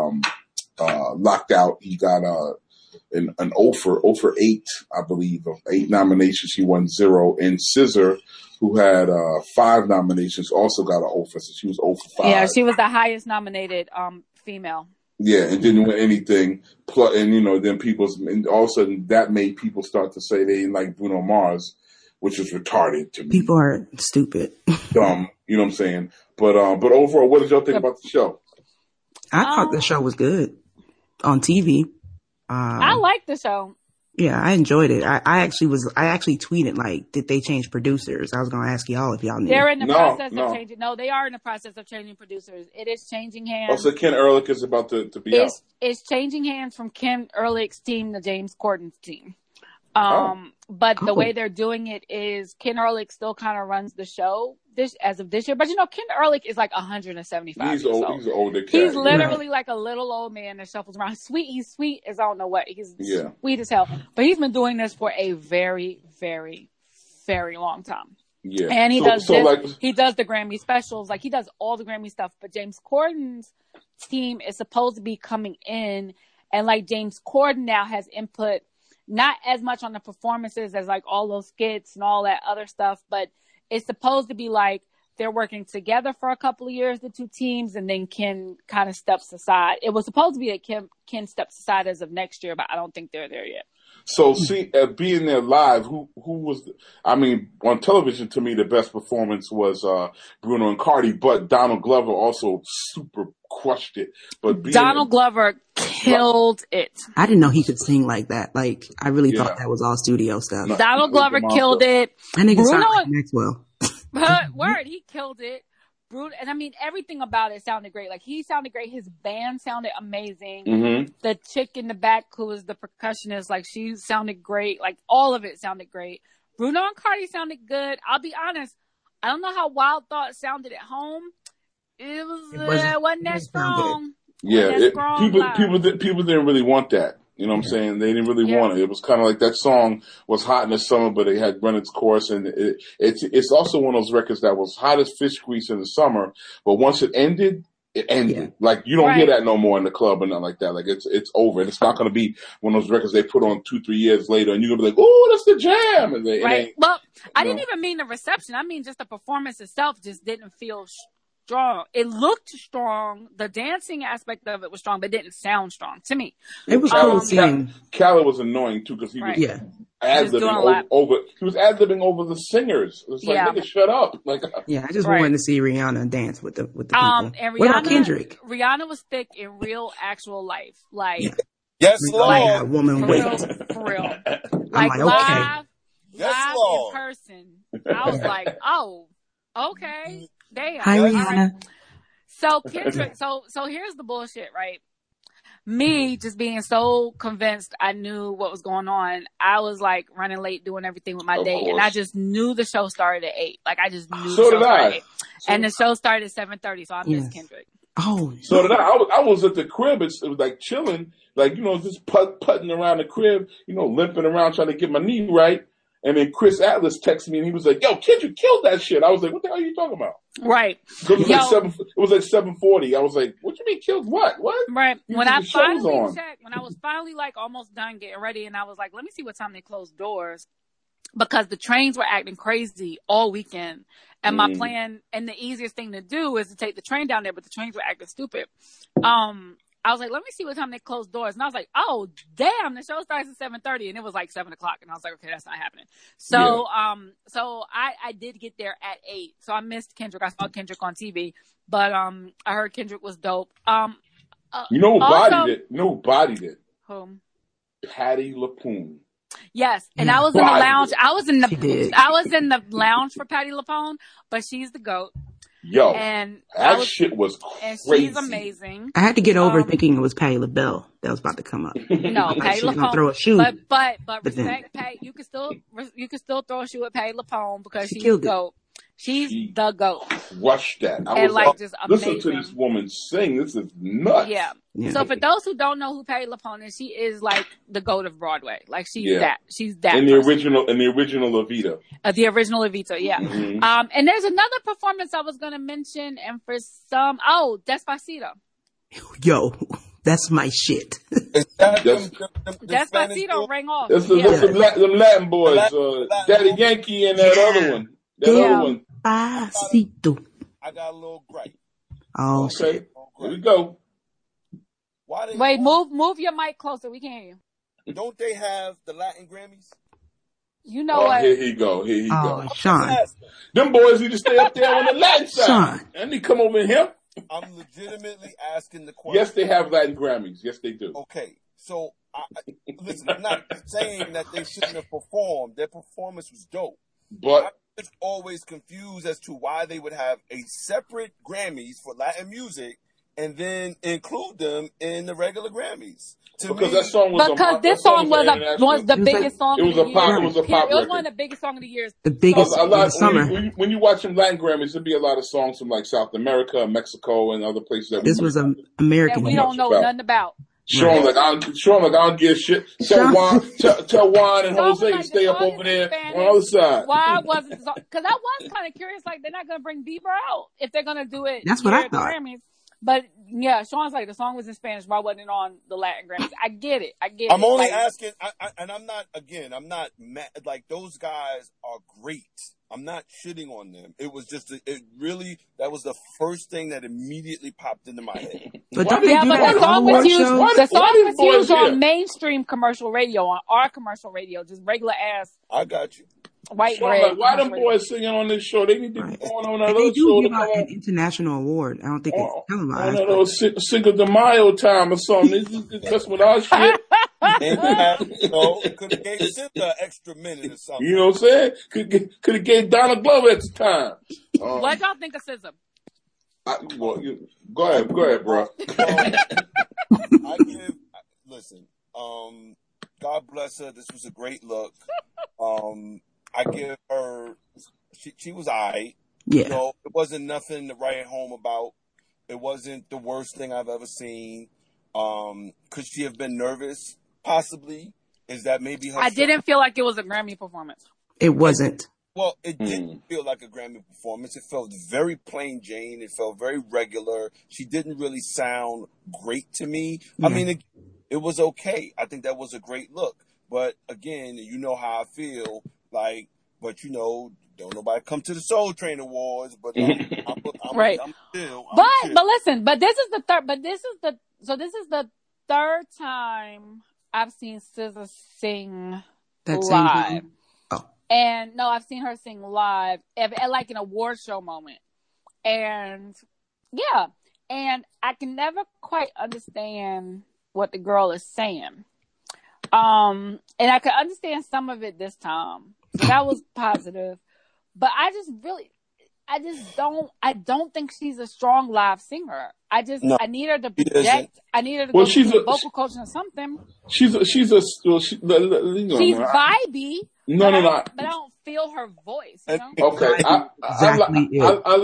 locked out. He got an 0 for 8, I believe, of 8 nominations. He won 0. And SZA, who had 5 nominations, also got an 0 for. So she was 0 for 5. Yeah, she was the highest nominated female. Yeah, and didn't win anything. And then and all of a sudden that made people start to say they didn't like Bruno Mars, which is retarded to me. People are stupid. Dumb, you know what I'm saying? But overall, what did y'all think about the show? I thought the show was good on TV. I liked the show. Yeah, I enjoyed it. I actually tweeted, like, did they change producers? I was going to ask y'all if y'all knew. They're in the process of changing. No, they are in the process of changing producers. It is changing hands. Oh, so Ken Ehrlich is about to be out. It's changing hands from Ken Ehrlich's team to James Corden's team. But the way they're doing it is Ken Ehrlich still kind of runs the show as of this year. But Ken Ehrlich is like 175 years old. He's an older cat. He's literally like a little old man that shuffles around. He's sweet as I don't know what. He's sweet as hell. But he's been doing this for a very, very, very long time. Yeah. And he does the Grammy specials. Like, he does all the Grammy stuff. But James Corden's team is supposed to be coming in. And like, James Corden now has input, not as much on the performances as like all those skits and all that other stuff, but it's supposed to be like they're working together for a couple of years, the two teams, and then Ken kind of steps aside. It was supposed to be that Ken steps aside as of next year, but I don't think they're there yet. So being there live, who was? On television, to me, the best performance was Bruno and Cardi, but Donald Glover also super crushed it. But Donald Glover killed it. I didn't know he could sing like that. Like, I really thought that was all studio stuff. No, Donald Glover killed it. That nigga sounded like Maxwell. Word, he killed it. And everything about it sounded great. Like, he sounded great. His band sounded amazing. Mm-hmm. The chick in the back who was the percussionist, like, she sounded great. Like, all of it sounded great. Bruno and Cardi sounded good. I'll be honest, I don't know how Wild Thought sounded at home. It wasn't that strong. Yeah, people didn't really want that. You know what I'm saying? They didn't really want it. It was kind of like that song was hot in the summer, but it had run its course. And it's also one of those records that was hot as fish grease in the summer, but once it ended, it ended. Yeah. Like, you don't hear that no more in the club or nothing like that. Like, it's over. And it's not going to be one of those records they put on 2-3 years later, and you're going to be like, oh, that's the jam. And Well, I didn't even mean the reception. I mean, just the performance itself just didn't feel strong. It looked strong. The dancing aspect of it was strong, but it didn't sound strong to me. It was cool seeing. Khaled was annoying too because he was ad-libbing over. He was ad-libbing over the singers. It was like, nigga, shut up. Like, I just wanted to see Rihanna dance with the people. And what about Kendrick? Rihanna was thick in real, actual life. Like, yes, Lord. Like a woman for real. Like, live in person. I was like, oh, okay. Damn. Hi, Rihanna. So Kendrick, so here's the bullshit, right? Me just being so convinced I knew what was going on. I was like running late, doing everything with my date, and I just knew the show started at 8. Like, I just knew the show started at 8. And the show started at 7:30, so I missed Kendrick. Oh, so did I. I was at the crib. It was like chilling, like, just putting around the crib, limping around trying to get my knee right. And then Chris Atlas texted me and he was like, yo, Kendrick killed that shit. I was like, what the hell are you talking about? Right. So it was like 7:40. I was like, what you mean killed what? What? Right. When I finally checked, when I was finally like almost done getting ready, and I was like, let me see what time they closed doors, because the trains were acting crazy all weekend. And my plan, and the easiest thing to do is to take the train down there, but the trains were acting stupid. I was like, let me see what time they close doors. And I was like, oh, damn, the show starts at 7:30. And it was like 7 o'clock. And I was like, okay, that's not happening. So, so I did get there at 8. So I missed Kendrick. I saw Kendrick on TV, but, I heard Kendrick was dope. You know who bodied it? You know who bodied it? Whom? Patti LuPone. Yes. And I was in the lounge. I was in the lounge for Patti LuPone, but she's the GOAT. Yo, and shit was crazy. And she's amazing. I had to get over thinking it was Patti LaBelle that was about to come up. No, Patti LuPone. Throw a shoe. But respect Patti. You can still throw a shoe at Patti LuPone because she's the GOAT. She's the GOAT. Crush that. I was just amazing. Listen to this woman sing. This is nuts. Yeah. So for those who don't know who Patti LuPone is, she is like the GOAT of Broadway. Like, she's that. She's that. In the original Evita. The original Evita, yeah. Mm-hmm. And there's another performance I was going to mention, and for some, Despacito. Yo, that's my shit. Despacito rang off. That's them Latin boys, Daddy Yankee and that other one. Despacito. I got a little gripe. Oh, okay. Here we go. Wait, move your mic closer. We can't hear you. Don't they have the Latin Grammys? You know what? Here he go. Sean. Them boys need to stay up there on the Latin side. Sean. And they come over here. I'm legitimately asking the question. Yes, they have Latin Grammys. Yes, they do. Okay. So, listen, I'm not saying that they shouldn't have performed. Their performance was dope. But I'm just always confused as to why they would have a separate Grammys for Latin music and then include them in the regular Grammys. This song was the biggest song of the year. It was a pop record. It was one of the biggest songs of the year. The biggest of the summer. When you watch some Latin Grammys, there'll be a lot of songs from like South America, Mexico, and other places. This was an American. That we don't know nothing about. Sean, like I don't give a shit. Tell Juan and Jose to stay up over there on the other side. Why wasn't because I was kind of curious, like they're not gonna bring Bieber out if they're gonna do it. That's what I thought. Grammys. But yeah, Sean's like, the song was in Spanish. Why wasn't it on the Latin Grammys? I get it. I'm only asking, and I'm not mad. Like, those guys are great. I'm not shitting on them. It was just, that was the first thing that immediately popped into my head. But the song was used on mainstream commercial radio, on our commercial radio, just regular ass. I got you. White bread. Why them boys singing on this show? They need to be going on another show. They do give out an international award. I don't think it's televised. I know, Cinco de Mayo time or something. That's what our shit. Could have gave Cinta an extra minute or something. You know what I'm saying? Could have gave Donna Glover at the time. What y'all think of SZA? Go ahead, bro. Listen, God bless her. This was a great look. I give her, she was alright. Yeah. You know, it wasn't nothing to write home about. It wasn't the worst thing I've ever seen. Could she have been nervous? Possibly. Is that maybe her? I didn't feel like it was a Grammy performance. It wasn't. Well, it didn't feel like a Grammy performance. It felt very plain Jane. It felt very regular. She didn't really sound great to me. Yeah. I mean, it was okay. I think that was a great look. But again, you know how I feel. Like, but you know, don't nobody come to the Soul Train Awards. But I'm right. I'm chill. But listen. But this is the third. But this is the third time I've seen SZA sing live. And no, I've seen her sing live at like an award show moment. And yeah, and I can never quite understand what the girl is saying. And I could understand some of it this time. So that was positive. But I don't think she's a strong live singer. I need her to project. I need her to go to vocal coaching or something. She's vibey. No. But I don't feel her voice. You know? Okay, I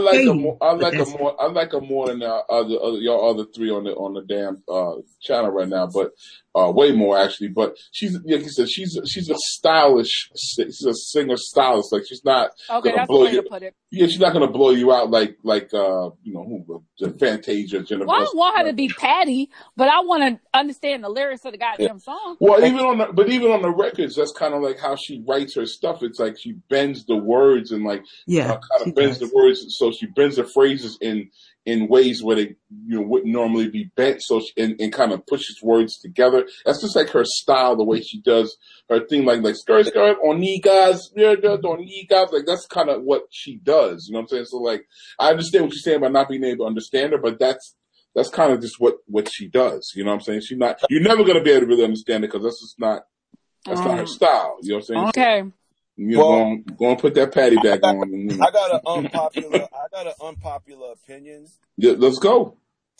like her more than y'all other three on the damn channel right now, but way more actually. But she's like you said, she's a singer stylist. Like she's not gonna blow you. Yeah, she's not gonna blow you out like Fantasia, Jennifer. Well, I don't want her to be Patty, but I want to understand the lyrics of the goddamn song. Well, even on the records, that's kind of like how she writes her stuff. It's like she bends the words and kind of bends the words. So she bends the phrases in ways where they wouldn't normally be bent. So and kind of pushes words together. That's just like her style, the way she does her thing, like skirt on knee guys, on knee guys. Like that's kind of what she does. You know what I'm saying? So like I understand what you're saying about not being able to understand her, but that's kind of just what she does. You know what I'm saying? You're never going to be able to really understand it because that's not her style. You know what I'm saying? Okay. Go and put that patty back on. I got an unpopular opinion. Yeah, let's go.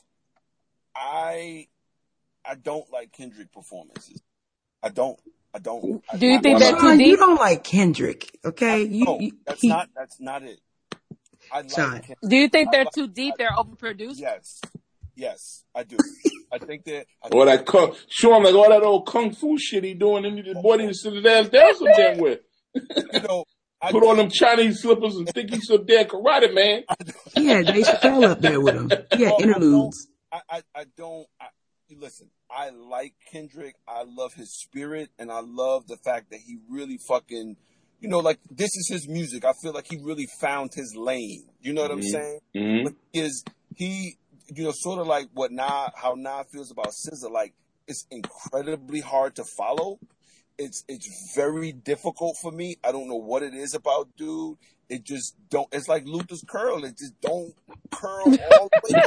I don't like Kendrick performances. I don't. Do you think that's too deep? You don't like Kendrick, okay? That's not it. I like Kendrick. Do you think they're too deep? They're overproduced? Yes, I do. I think that. All that old kung fu shit he doing, and the boy didn't sit his ass down some damn way. Put on them Chinese slippers and think he's some damn karate man. Yeah, Dave Chappelle up there with him. Yeah, interludes. Listen, I like Kendrick. I love his spirit, and I love the fact that he really fucking, like this is his music. I feel like he really found his lane. You know what I'm saying? Mm-hmm. But he sort of like how Nah feels about SZA. Like it's incredibly hard to follow. It's very difficult for me. I don't know what it is about dude. It just don't. It's like Luther's curl. It just don't curl all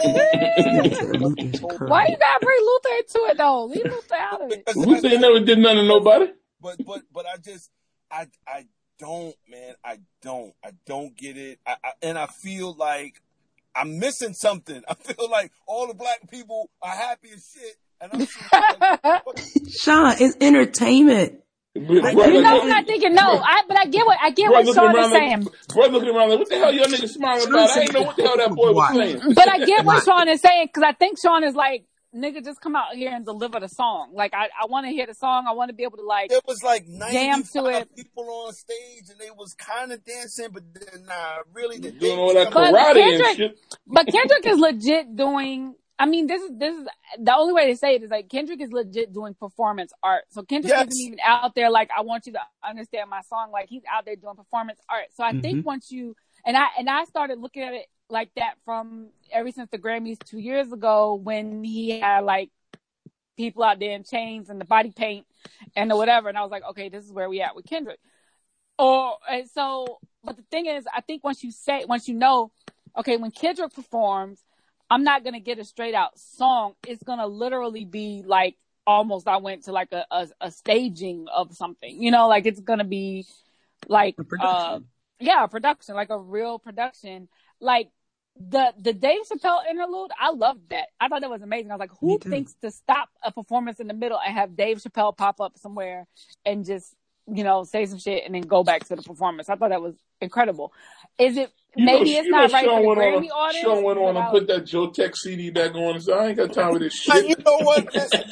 the way. Why you gotta bring Luther into it though? Leave Luther out of it. Luther ain't never did nothing to nobody. But I don't, man. I don't get it. And I feel like I'm missing something. I feel like all the black people are happy as shit. And I'm Sean, it's entertainment. I'm not thinking. No, but I get what Sean is saying. Bro, looking around like, what the hell y'all niggas smiling about? I ain't know what the hell that boy was saying. But I get what Sean is saying because I think Sean is like nigga, just come out here and deliver the song. Like, I want to hear the song. I want to be able to, like, there was like jam to 95 it. people on stage, and they was kind of dancing, but then really doing all that karate and shit. But Kendrick is legit doing. I mean, this is the only way to say it is like Kendrick is legit doing performance art. So Kendrick isn't even out there like, I want you to understand my song. Like, he's out there doing performance art. So I think once you and I started looking at it like that from ever since the Grammys 2 years ago, when he had like people out there in chains and the body paint and the whatever, and I was like, okay, this is where we at with Kendrick. But the thing is, I think once you know, okay, when Kendrick performs, I'm not going to get a straight out song. It's going to literally be like almost I went to like a staging of something, you know, like it's going to be like, a production, like a real production. Like the Dave Chappelle interlude, I loved that. I thought that was amazing. I was like, who thinks to stop a performance in the middle and have Dave Chappelle pop up somewhere and just, you know, say some shit and then go back to the performance? I thought that was incredible. Is it, it's not right for the Grammy audience? Sean went on and put that Joe Tech CD back on, so I ain't got time for this shit. You know what?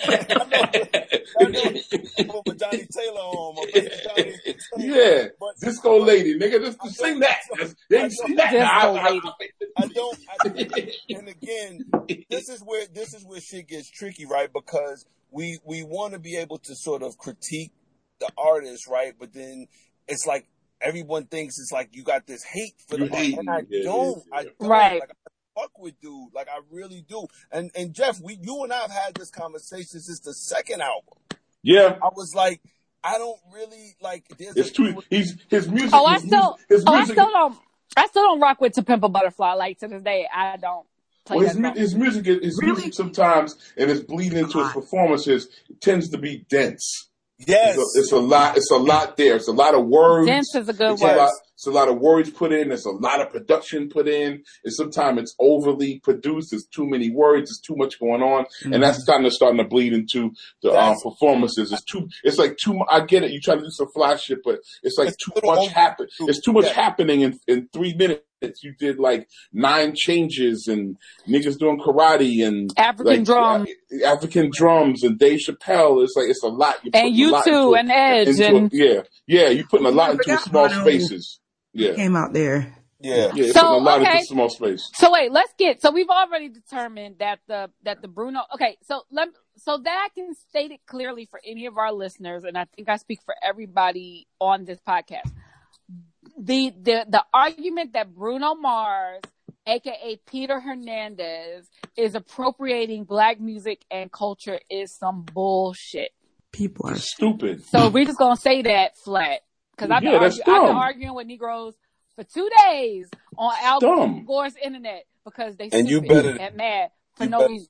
I know with Johnny Taylor on. Yeah, Disco Lady, nigga, just sing that. They ain't sing that. I don't. And again, this is where shit gets tricky, right? Because we want to be able to sort of critique the artist, right? But then it's like everyone thinks it's like you got this hate for the artist, and I don't. Right. Like, I fuck with dude, like I really do. And Jeff, you and I have had this conversation since the second album. Yeah, I was like, I don't really like. His music. I still don't rock with To Pimp a Butterfly. Like to this day, I don't. His music sometimes, and it's bleeding into his performances, tends to be dense. Yes, it's a lot there. It's a lot of words. Dense is a good word. It's a lot of words put in. There's a lot of production put in. And sometimes it's overly produced. There's too many words. There's too much going on, and that's starting to bleed into the performances. It's like too. I get it. You try to do some fly shit, but it's like too much happen. It's too much happening in 3 minutes. You did like 9 changes and niggas doing karate and African drums and Dave Chappelle. It's a lot. And U2 and Edge you're putting a lot into small spaces. Yeah, came out there. Yeah, putting a lot into small space. So wait, so we've already determined that the Bruno. Okay, so that I can state it clearly for any of our listeners, and I think I speak for everybody on this podcast. The argument that Bruno Mars, aka Peter Hernandez, is appropriating black music and culture is some bullshit. People are stupid. So we're just gonna say that flat. Because I've been arguing with Negroes for 2 days on Al Gore's internet because they stupid and mad for no reason.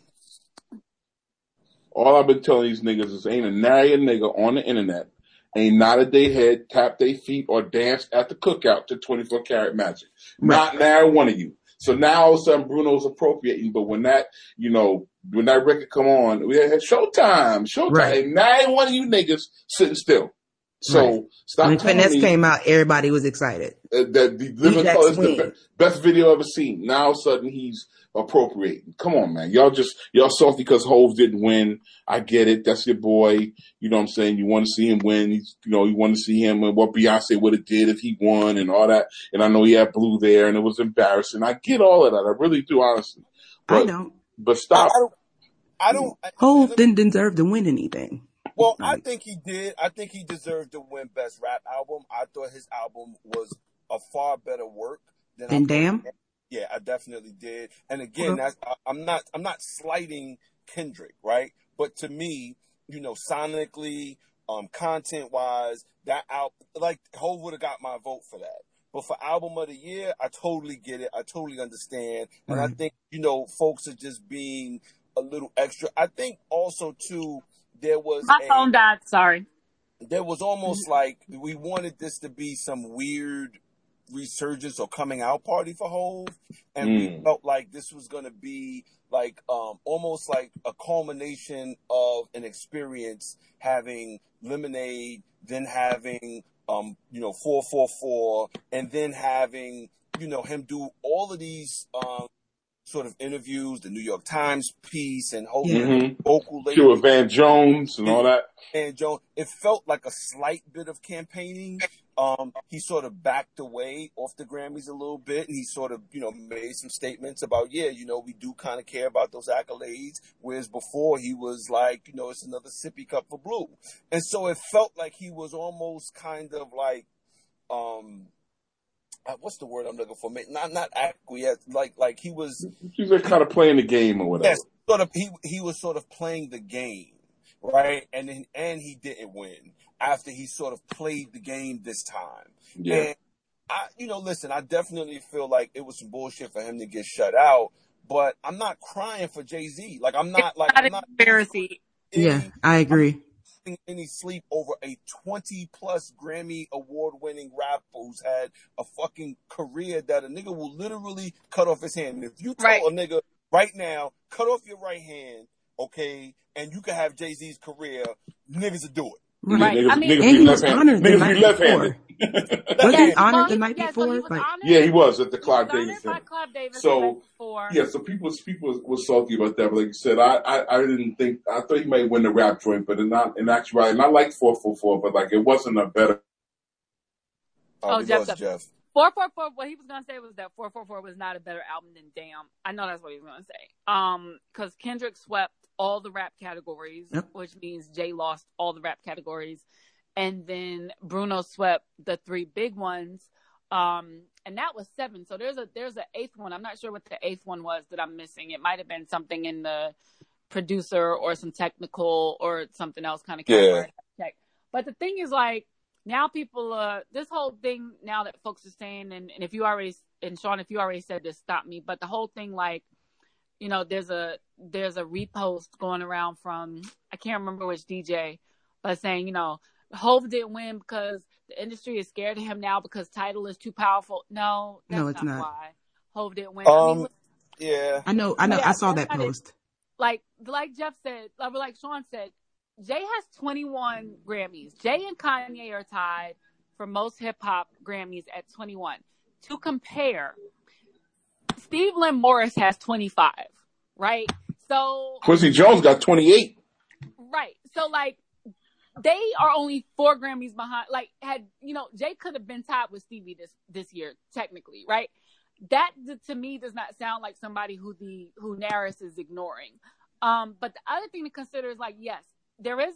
All I've been telling these niggas is ain't a nary a nigga on the internet ain't nodded their head, tapped their feet, or danced at the cookout to 24 Karat Magic. Right. Not nary one of you. So now all of a sudden Bruno's appropriating, but when that record come on, we had Showtime. Right. And nary one of you niggas sitting still. So stop. When Finesse came out, everybody was excited. That the Living Color is the best video ever seen. Now all of a sudden he's appropriating. Come on, man. Y'all salty because Hove didn't win. I get it. That's your boy. You know what I'm saying? You want to see him win. You want to see him and what Beyonce would have did if he won and all that. And I know he had Blue there and it was embarrassing. I get all of that. I really do, honestly. I don't. But stop. I don't. Hove didn't deserve to win anything. Well, I think he did. I think he deserved to win Best Rap Album. I thought his album was a far better work than Damn. Yeah, I definitely did. And again, I'm not slighting Kendrick, right? But to me, sonically, content wise, that album, like Hov would have got my vote for that. But for Album of the Year, I totally get it. I totally understand. And I think, folks are just being a little extra. I think also too, there was my phone died. Sorry. There was almost like we wanted this to be some weird resurgence or coming out party for Hov, and we felt like this was going to be like almost like a culmination of an experience, having Lemonade, then having 444, and then having him do all of these sort of interviews, the New York Times piece, and whole Mm-hmm. vocal lady. Sure, Van Jones and all that. Van Jones. It felt like a slight bit of campaigning. He sort of backed away off the Grammys a little bit, and he sort of, made some statements about, we do kind of care about those accolades, whereas before he was like, it's another sippy cup for Blue. And so it felt like he was almost kind of like, what's the word I'm looking for? Not acquiesce, like he was. He's like kind of playing the game or whatever. Yes, sort of. He was sort of playing the game, right? And he didn't win after he sort of played the game this time. Yeah. And listen, I definitely feel like it was some bullshit for him to get shut out, but I'm not crying for Jay-Z. Like I'm not embarrassing. Yeah, I agree. Any sleep over a 20+ Grammy award winning rapper who's had a fucking career that a nigga will literally cut off his hand. If you tell a nigga right now, cut off your right hand, okay, and you can have Jay-Z's career, niggas will do it. Right. Niggas he was honored the night before. Was he honored the night before? Yeah, he was at the Clive Davis thing. So people were salty about that. But like you said, I didn't think. I thought he might win the rap joint, but in actuality, and I liked 444, but like it wasn't a better. Jeff. 444. What he was gonna say was that 444 was not a better album than Damn. I know that's what he was gonna say. Because Kendrick swept all the rap categories, which means Jay lost all the rap categories, and then Bruno swept the 3 big ones, and that was 7. So there's an 8th one. I'm not sure what the 8th one was that I'm missing. It might have been something in the producer or some technical or something else kind of category. Yeah. But the thing is, like, now people, this whole thing now that folks are saying, and if you already, and Sean, if you already said this, stop me. But the whole thing, like, there's a repost going around from, I can't remember which DJ, but saying, Hov didn't win because the industry is scared of him now because Tidal is too powerful. No, that's not why Hov didn't win. Yeah. I know. I saw that post. Like Jeff said, like Sean said, Jay has 21 Grammys. Jay and Kanye are tied for most hip hop Grammys at 21. To compare, Steve Lynn Morris has 25, right? So Quincy Jones got 28. Right. So like they are only 4 Grammys behind. Like Jay could have been tied with Stevie this year, technically, right? That to me does not sound like somebody who Naris is ignoring. But the other thing to consider is like, yes, there is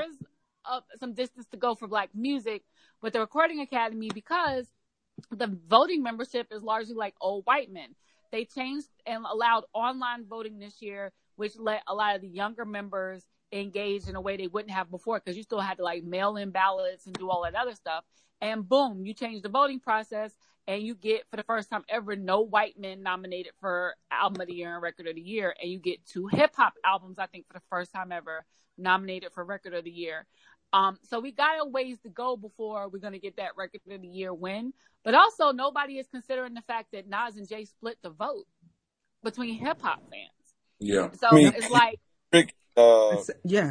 some distance to go for Black music with the Recording Academy because the voting membership is largely like old white men. They changed and allowed online voting this year, which let a lot of the younger members engage in a way they wouldn't have before because you still had to like mail in ballots and do all that other stuff. And boom, you change the voting process and you get, for the first time ever, no white men nominated for Album of the Year and Record of the Year. And you get 2 hip hop albums, I think, for the first time ever nominated for Record of the Year. So we got a ways to go before we're going to get that Record of the Year win. But also nobody is considering the fact that Nas and Jay split the vote between hip hop fans. Yeah. So it's like, yeah.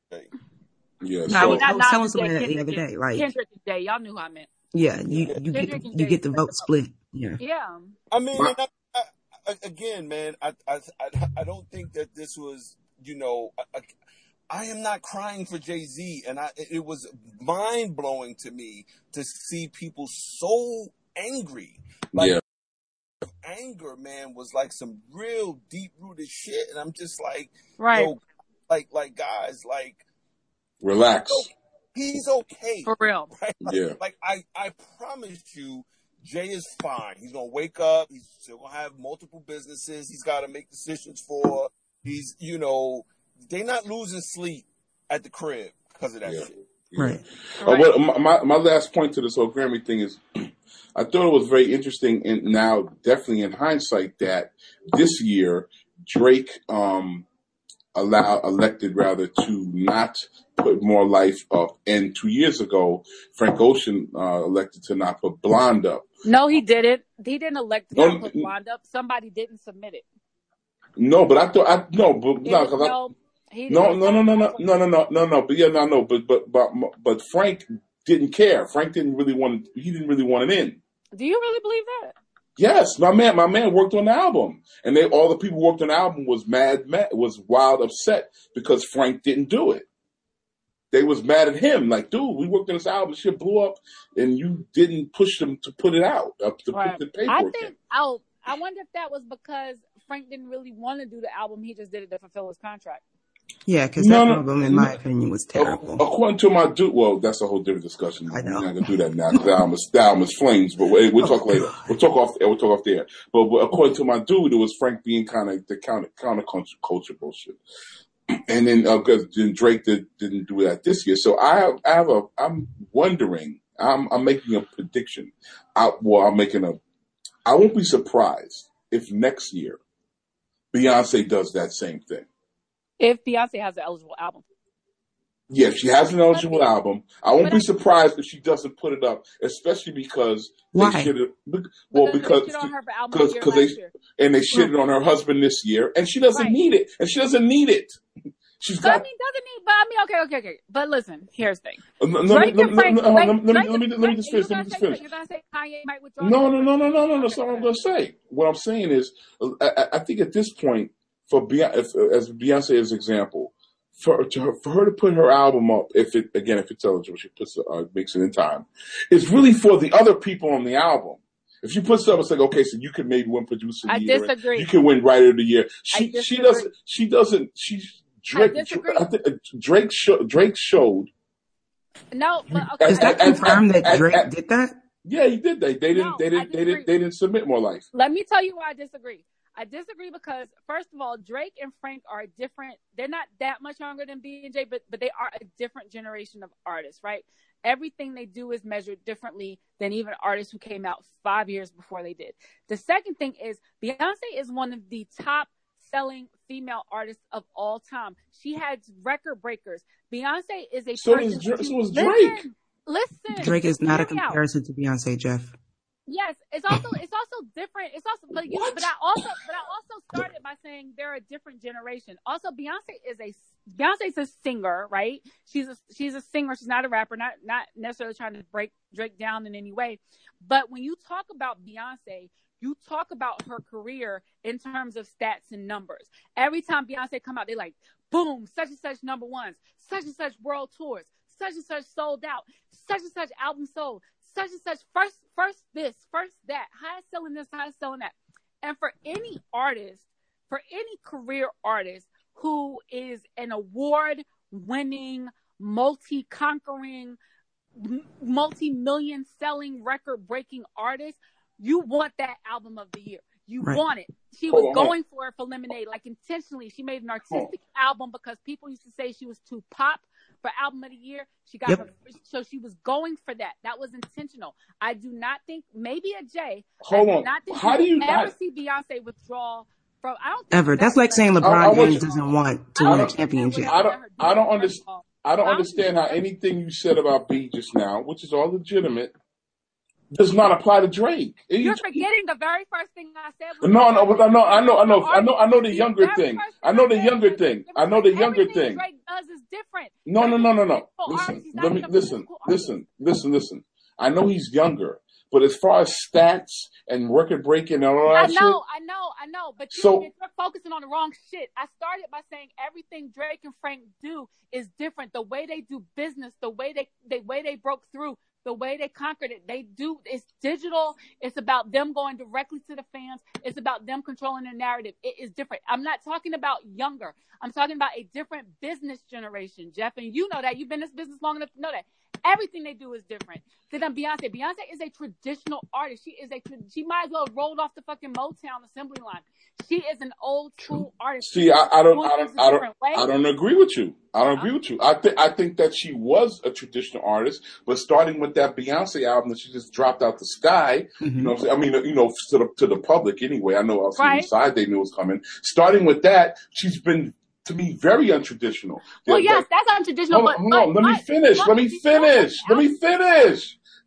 Yeah. No, So, I was telling somebody that the other day. Like Kendrick and Jay, y'all knew who I meant. Yeah, you get the vote split. Yeah. Yeah. I mean, again, man, I don't think that this was, I am not crying for Jay-Z, and it was mind blowing to me to see people so angry. Like, anger, man, was like some real deep rooted shit, and I'm just like, right, like guys, like, relax. He's okay. For real. Right? Yeah. Like, I promise you, Jay is fine. He's going to wake up. He's still going to have multiple businesses he's got to make decisions for. He's, they're not losing sleep at the crib because of that shit. Right. My last point to this whole Grammy thing is I thought it was very interesting, and now definitely in hindsight, that this year Drake elected to not put More Life up, and 2 years ago Frank Ocean elected to not put Blonde up. No, he didn't. He didn't elect to not put Blonde up. Somebody didn't submit it. No, but I thought no. But Frank didn't care. Frank didn't really want it. He didn't really want it in. Do you really believe that? Yes, my man worked on the album, and all the people who worked on the album was was wild upset because Frank didn't do it. They was mad at him, like, dude, we worked on this album, shit blew up, and you didn't push them to put it out, to put the paperwork in. I wonder if that was because Frank didn't really want to do the album; he just did it to fulfill his contract. Yeah, because that album, in my opinion, was terrible. According to my dude, well, that's a whole different discussion. I know. We're not gonna do that now because the album is flames. But we'll talk later. We'll talk off there. But according to my dude, it was Frank being kind of the counter culture bullshit. And then Drake didn't do that this year. So I'm wondering. I'm making a prediction. I won't be surprised if next year Beyonce does that same thing. If Beyonce has an eligible album. Yeah, if she has an eligible album, I won't be surprised if she doesn't put it up, especially because why? They shitted. Well, because they shit on her for album they shitted on her husband this year, and she doesn't need it, and she doesn't need it. Okay. But listen, here's the thing. Let me just finish. You're gonna say Kanye might withdraw? No. That's not what I'm gonna say. What I'm saying is, I think at this point, for Beyonce, as Beyonce as example, for her to put her album up, if it's eligible, she makes it in time. It's really for the other people on the album. If she puts it up, it's like, okay, so you can maybe win producer of the year. I disagree. You can win writer of the year. She doesn't. Drake showed. No, but okay. Is that confirmed that Drake did that? Yeah, he did. They didn't submit More Life. Let me tell you why I disagree. I disagree because, first of all, Drake and Frank are different. They're not that much younger than B&J, but they are a different generation of artists, right? Everything they do is measured differently than even artists who came out 5 years before they did. The second thing is Beyonce is one of the top selling female artists of all time. She had record breakers. Beyonce is a so was Drake. Listen. Drake is not a comparison to Beyonce, Jeff. Yes, it's also different. It's also, but I also started by saying they're a different generation. Also, Beyonce's a singer, right? She's a singer. She's not a rapper. Not necessarily trying to break Drake down in any way. But when you talk about Beyonce, you talk about her career in terms of stats and numbers. Every time Beyonce come out, they like, boom, such and such number ones, such and such world tours, such and such sold out, such and such album sold, such and such first this, first that, highest selling this, highest selling that. And for any artist, for any career artist who is an award-winning, multi-conquering, multi-million selling, record-breaking artist, you want that album of the year. You want it. She was going for it for Lemonade, like intentionally. She made an artistic album because people used to say she was too pop for album of the year. She got her, so she was going for that. That was intentional. I do not think, maybe a J. Hold on. How do you ever see Beyonce withdraw from? I don't think ever. That's like saying LeBron James doesn't want to win a championship. I don't understand how anything you said about B just now, which is all legitimate, does not apply to Drake. You're forgetting the very first thing I said. I know the younger thing. I know the younger thing. Everything Drake does is different. No. Listen. I know he's younger, but as far as stats and record breaking and all that shit. I know. But you're focusing on the wrong shit. I started by saying everything Drake and Frank do is different. The way they do business, the way they broke through, the way they conquered it, it's digital. It's about them going directly to the fans. It's about them controlling their narrative. It is different. I'm not talking about younger. I'm talking about a different business generation, Jeff. And you know that. You've been in this business long enough to know that. Everything they do is different. Then Beyonce. Beyonce is a traditional artist. She might as well have rolled off the fucking Motown assembly line. She is an old school artist. See, I don't agree with you. I think that she was a traditional artist, but starting with that Beyonce album that she just dropped out the sky, you know what I'm saying? I mean, to the public anyway. I know outside they knew it was coming. Starting with that, she's been, to me, very untraditional. Well, yes, that's untraditional. Hold on. Let me finish.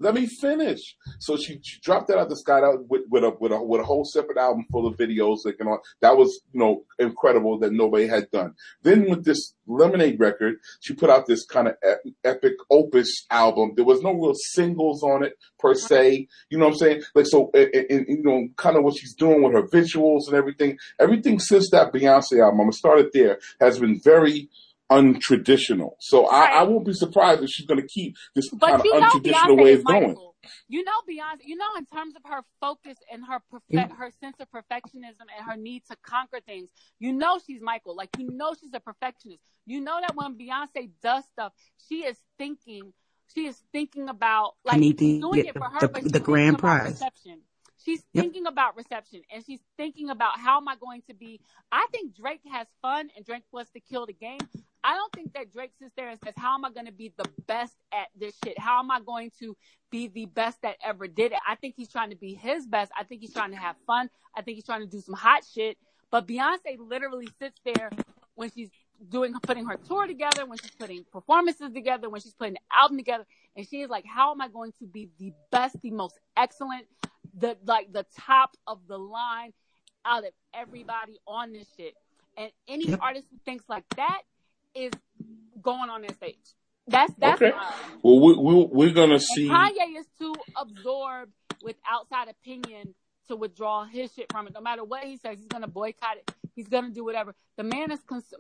Let me finish. So she dropped that out the sky with a whole separate album full of videos. That was, incredible that nobody had done. Then with this Lemonade record, she put out this kind of epic opus album. There was no real singles on it per se. You know what I'm saying? Like, so, and kind of what she's doing with her visuals and everything. Everything since that Beyonce album, I'm gonna start it there, has been very untraditional. So I won't be surprised if she's going to keep this kind of untraditional way of going. You know Beyonce, in terms of her focus and her sense of perfectionism and her need to conquer things, she's Michael. Like, she's a perfectionist. You know that when Beyonce does stuff, she is thinking about, like, doing it for her, but the grand prize. Reception. She's thinking about reception, and she's thinking about, how am I going to be? I think Drake has fun, and Drake wants to kill the game. I don't think that Drake sits there and says, how am I going to be the best at this shit? How am I going to be the best that ever did it? I think he's trying to be his best. I think he's trying to have fun. I think he's trying to do some hot shit. But Beyonce literally sits there when she's putting her tour together, when she's putting performances together, when she's putting the album together, and she is like, how am I going to be the best, the most excellent, the top of the line out of everybody on this shit? And any artist who thinks like that is going on their stage. That's okay. Well, we're gonna see. Kanye is too absorbed with outside opinion to withdraw his shit from it. No matter what he says, he's gonna boycott it. He's gonna do whatever. The man is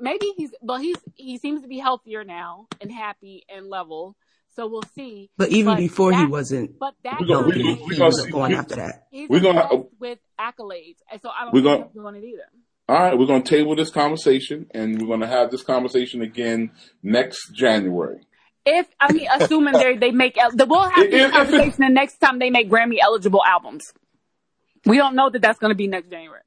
he seems to be healthier now and happy and level. So we'll see. But even before he wasn't. But that we're gonna going after that. He's with accolades, and so I don't think he's doing it either. All right, we're going to table this conversation, and we're going to have this conversation again next January. Assuming they make, we'll have this conversation the next time they make Grammy eligible albums. We don't know that that's going to be next January.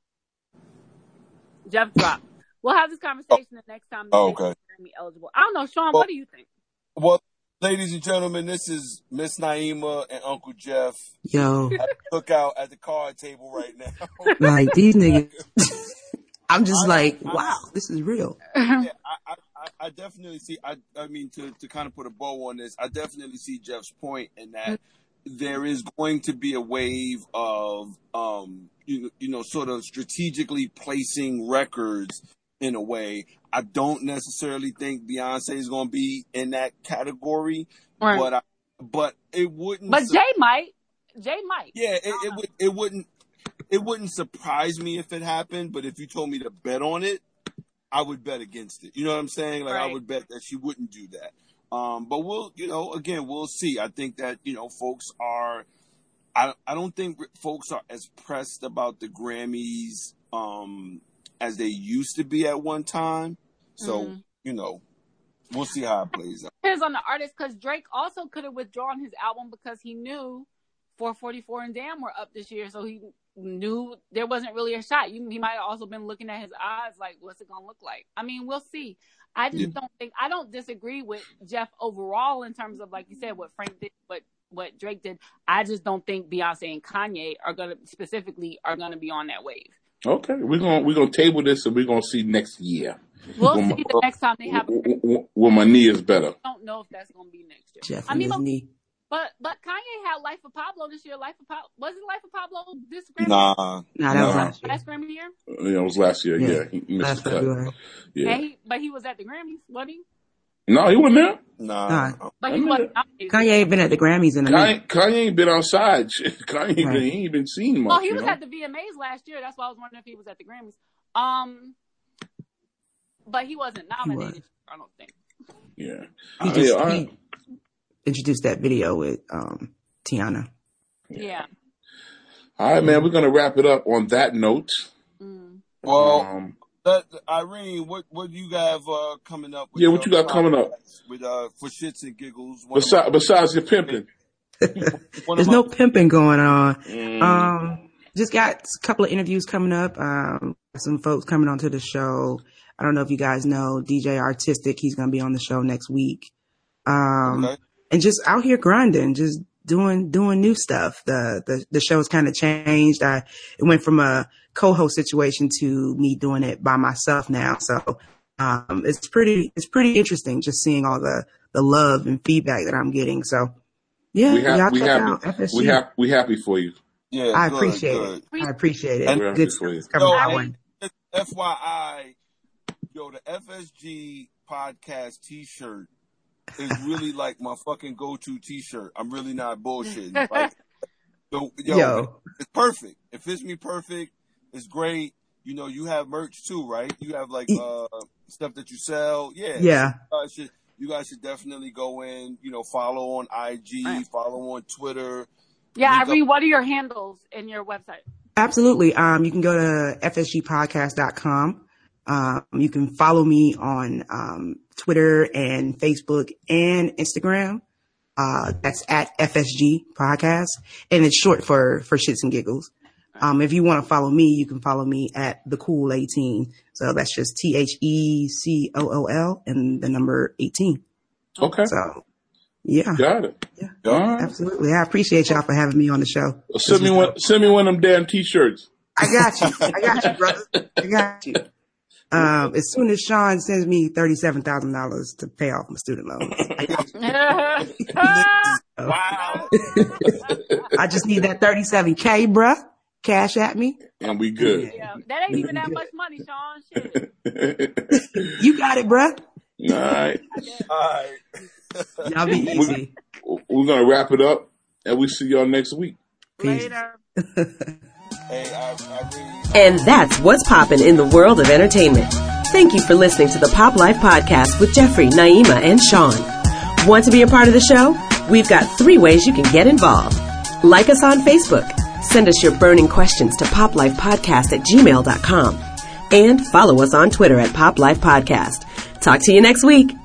Jeff dropped. We'll have this conversation the next time they make Grammy eligible. I don't know, Sean. What do you think? Well, ladies and gentlemen, this is Miss Naima and Uncle Jeff. Yo. Look out at the card table right now. Like, these niggas. I'm just wow, this is real. Yeah, I definitely see, I mean, to kind of put a bow on this, I definitely see Jeff's point in that there is going to be a wave of, sort of strategically placing records in a way. I don't necessarily think Beyonce is going to be in that category, right. But it wouldn't. But Jay might. Yeah, it wouldn't surprise me if it happened. But if you told me to bet on it, I would bet against it. You know what I'm saying? Like, right. I would bet that she wouldn't do that. But we'll see. I think that folks are. I don't think folks are as pressed about the Grammys as they used to be at one time. So, we'll see how it plays out. Depends on the artist, because Drake also could have withdrawn his album because he knew 444 and Damn were up this year. So he knew there wasn't really a shot. He might have also been looking at his odds like, what's it going to look like? I mean, we'll see. I just I don't disagree with Jeff overall in terms of, like you said, what Frank did, what Drake did. I just don't think Beyonce and Kanye are going to be on that wave. Okay, we're gonna table this, and we're gonna see next year. We'll see the next time they have. When my knee is better. I don't know if that's gonna be next year. Jeff and his knee. But Kanye had Life of Pablo this year. Was it Life of Pablo this Grammy? Nah, that was last year. Last Grammy year? Yeah, it was last year. Yeah, he missed the cut. Yeah, but he was at the Grammys, wasn't he? No, he wasn't there. Nah. But he wasn't. Kanye ain't been at the Grammys in a minute. Kanye ain't been outside. He ain't been seen much. Well, he was at the VMAs last year. That's why I was wondering if he was at the Grammys. But he wasn't nominated. I don't think. Yeah. He introduced that video with Tiana. Yeah. All right, man. We're gonna wrap it up on that note. Well. Irene, what do you have coming up? With what you got coming up? With for shits and giggles. Besides your pimping, there's no pimping going on. Just got a couple of interviews coming up. Some folks coming onto the show. I don't know if you guys know DJ Artistic. He's going to be on the show next week. And just out here grinding, just doing new stuff. The show's kind of changed. It went from a co-host situation to me doing it by myself now. So, it's pretty interesting just seeing all the love and feedback that I'm getting. So Yeah, we happy for you. Yeah, I appreciate it. I appreciate it. And good stuff is coming my way. FYI, the FSG podcast T-shirt is really like my fucking go-to T-shirt. I'm really not bullshitting. Like, it's perfect. It fits me perfect. It's great. You have merch too, right? You have like stuff that you sell. Yeah. Yeah. You guys should definitely go in. Follow on IG, follow on Twitter. Yeah, Irene, what are your handles in your website? Absolutely. You can go to fsgpodcast.com. You can follow me on Twitter and Facebook and Instagram. That's at FSG Podcast, and it's short for Shits and Giggles. If you want to follow me, you can follow me at The Cool 18. So that's just THECOOL and the number 18. Okay. So, yeah. Got it. Yeah. Right. Absolutely. I appreciate y'all for having me on the show. Well, send me one of them damn T-shirts. I got you, brother. I got you. As soon as Sean sends me $37,000 to pay off my student loans, I got you. Wow. I just need that $37K, bruh. Cash at me. And we good. Yeah, that ain't even that much money, Sean. Shit. You got it, bruh. All right. Y'all be easy. We're going to wrap it up, and we see y'all next week. Later. And that's what's poppin' in the world of entertainment. Thank you for listening to the Pop Life Podcast with Jeffrey, Naima, and Sean. Want to be a part of the show? We've got 3 ways you can get involved. Like us on Facebook. Send us your burning questions to poplifepodcast@gmail.com. And follow us on Twitter at Pop Life Podcast. Talk to you next week.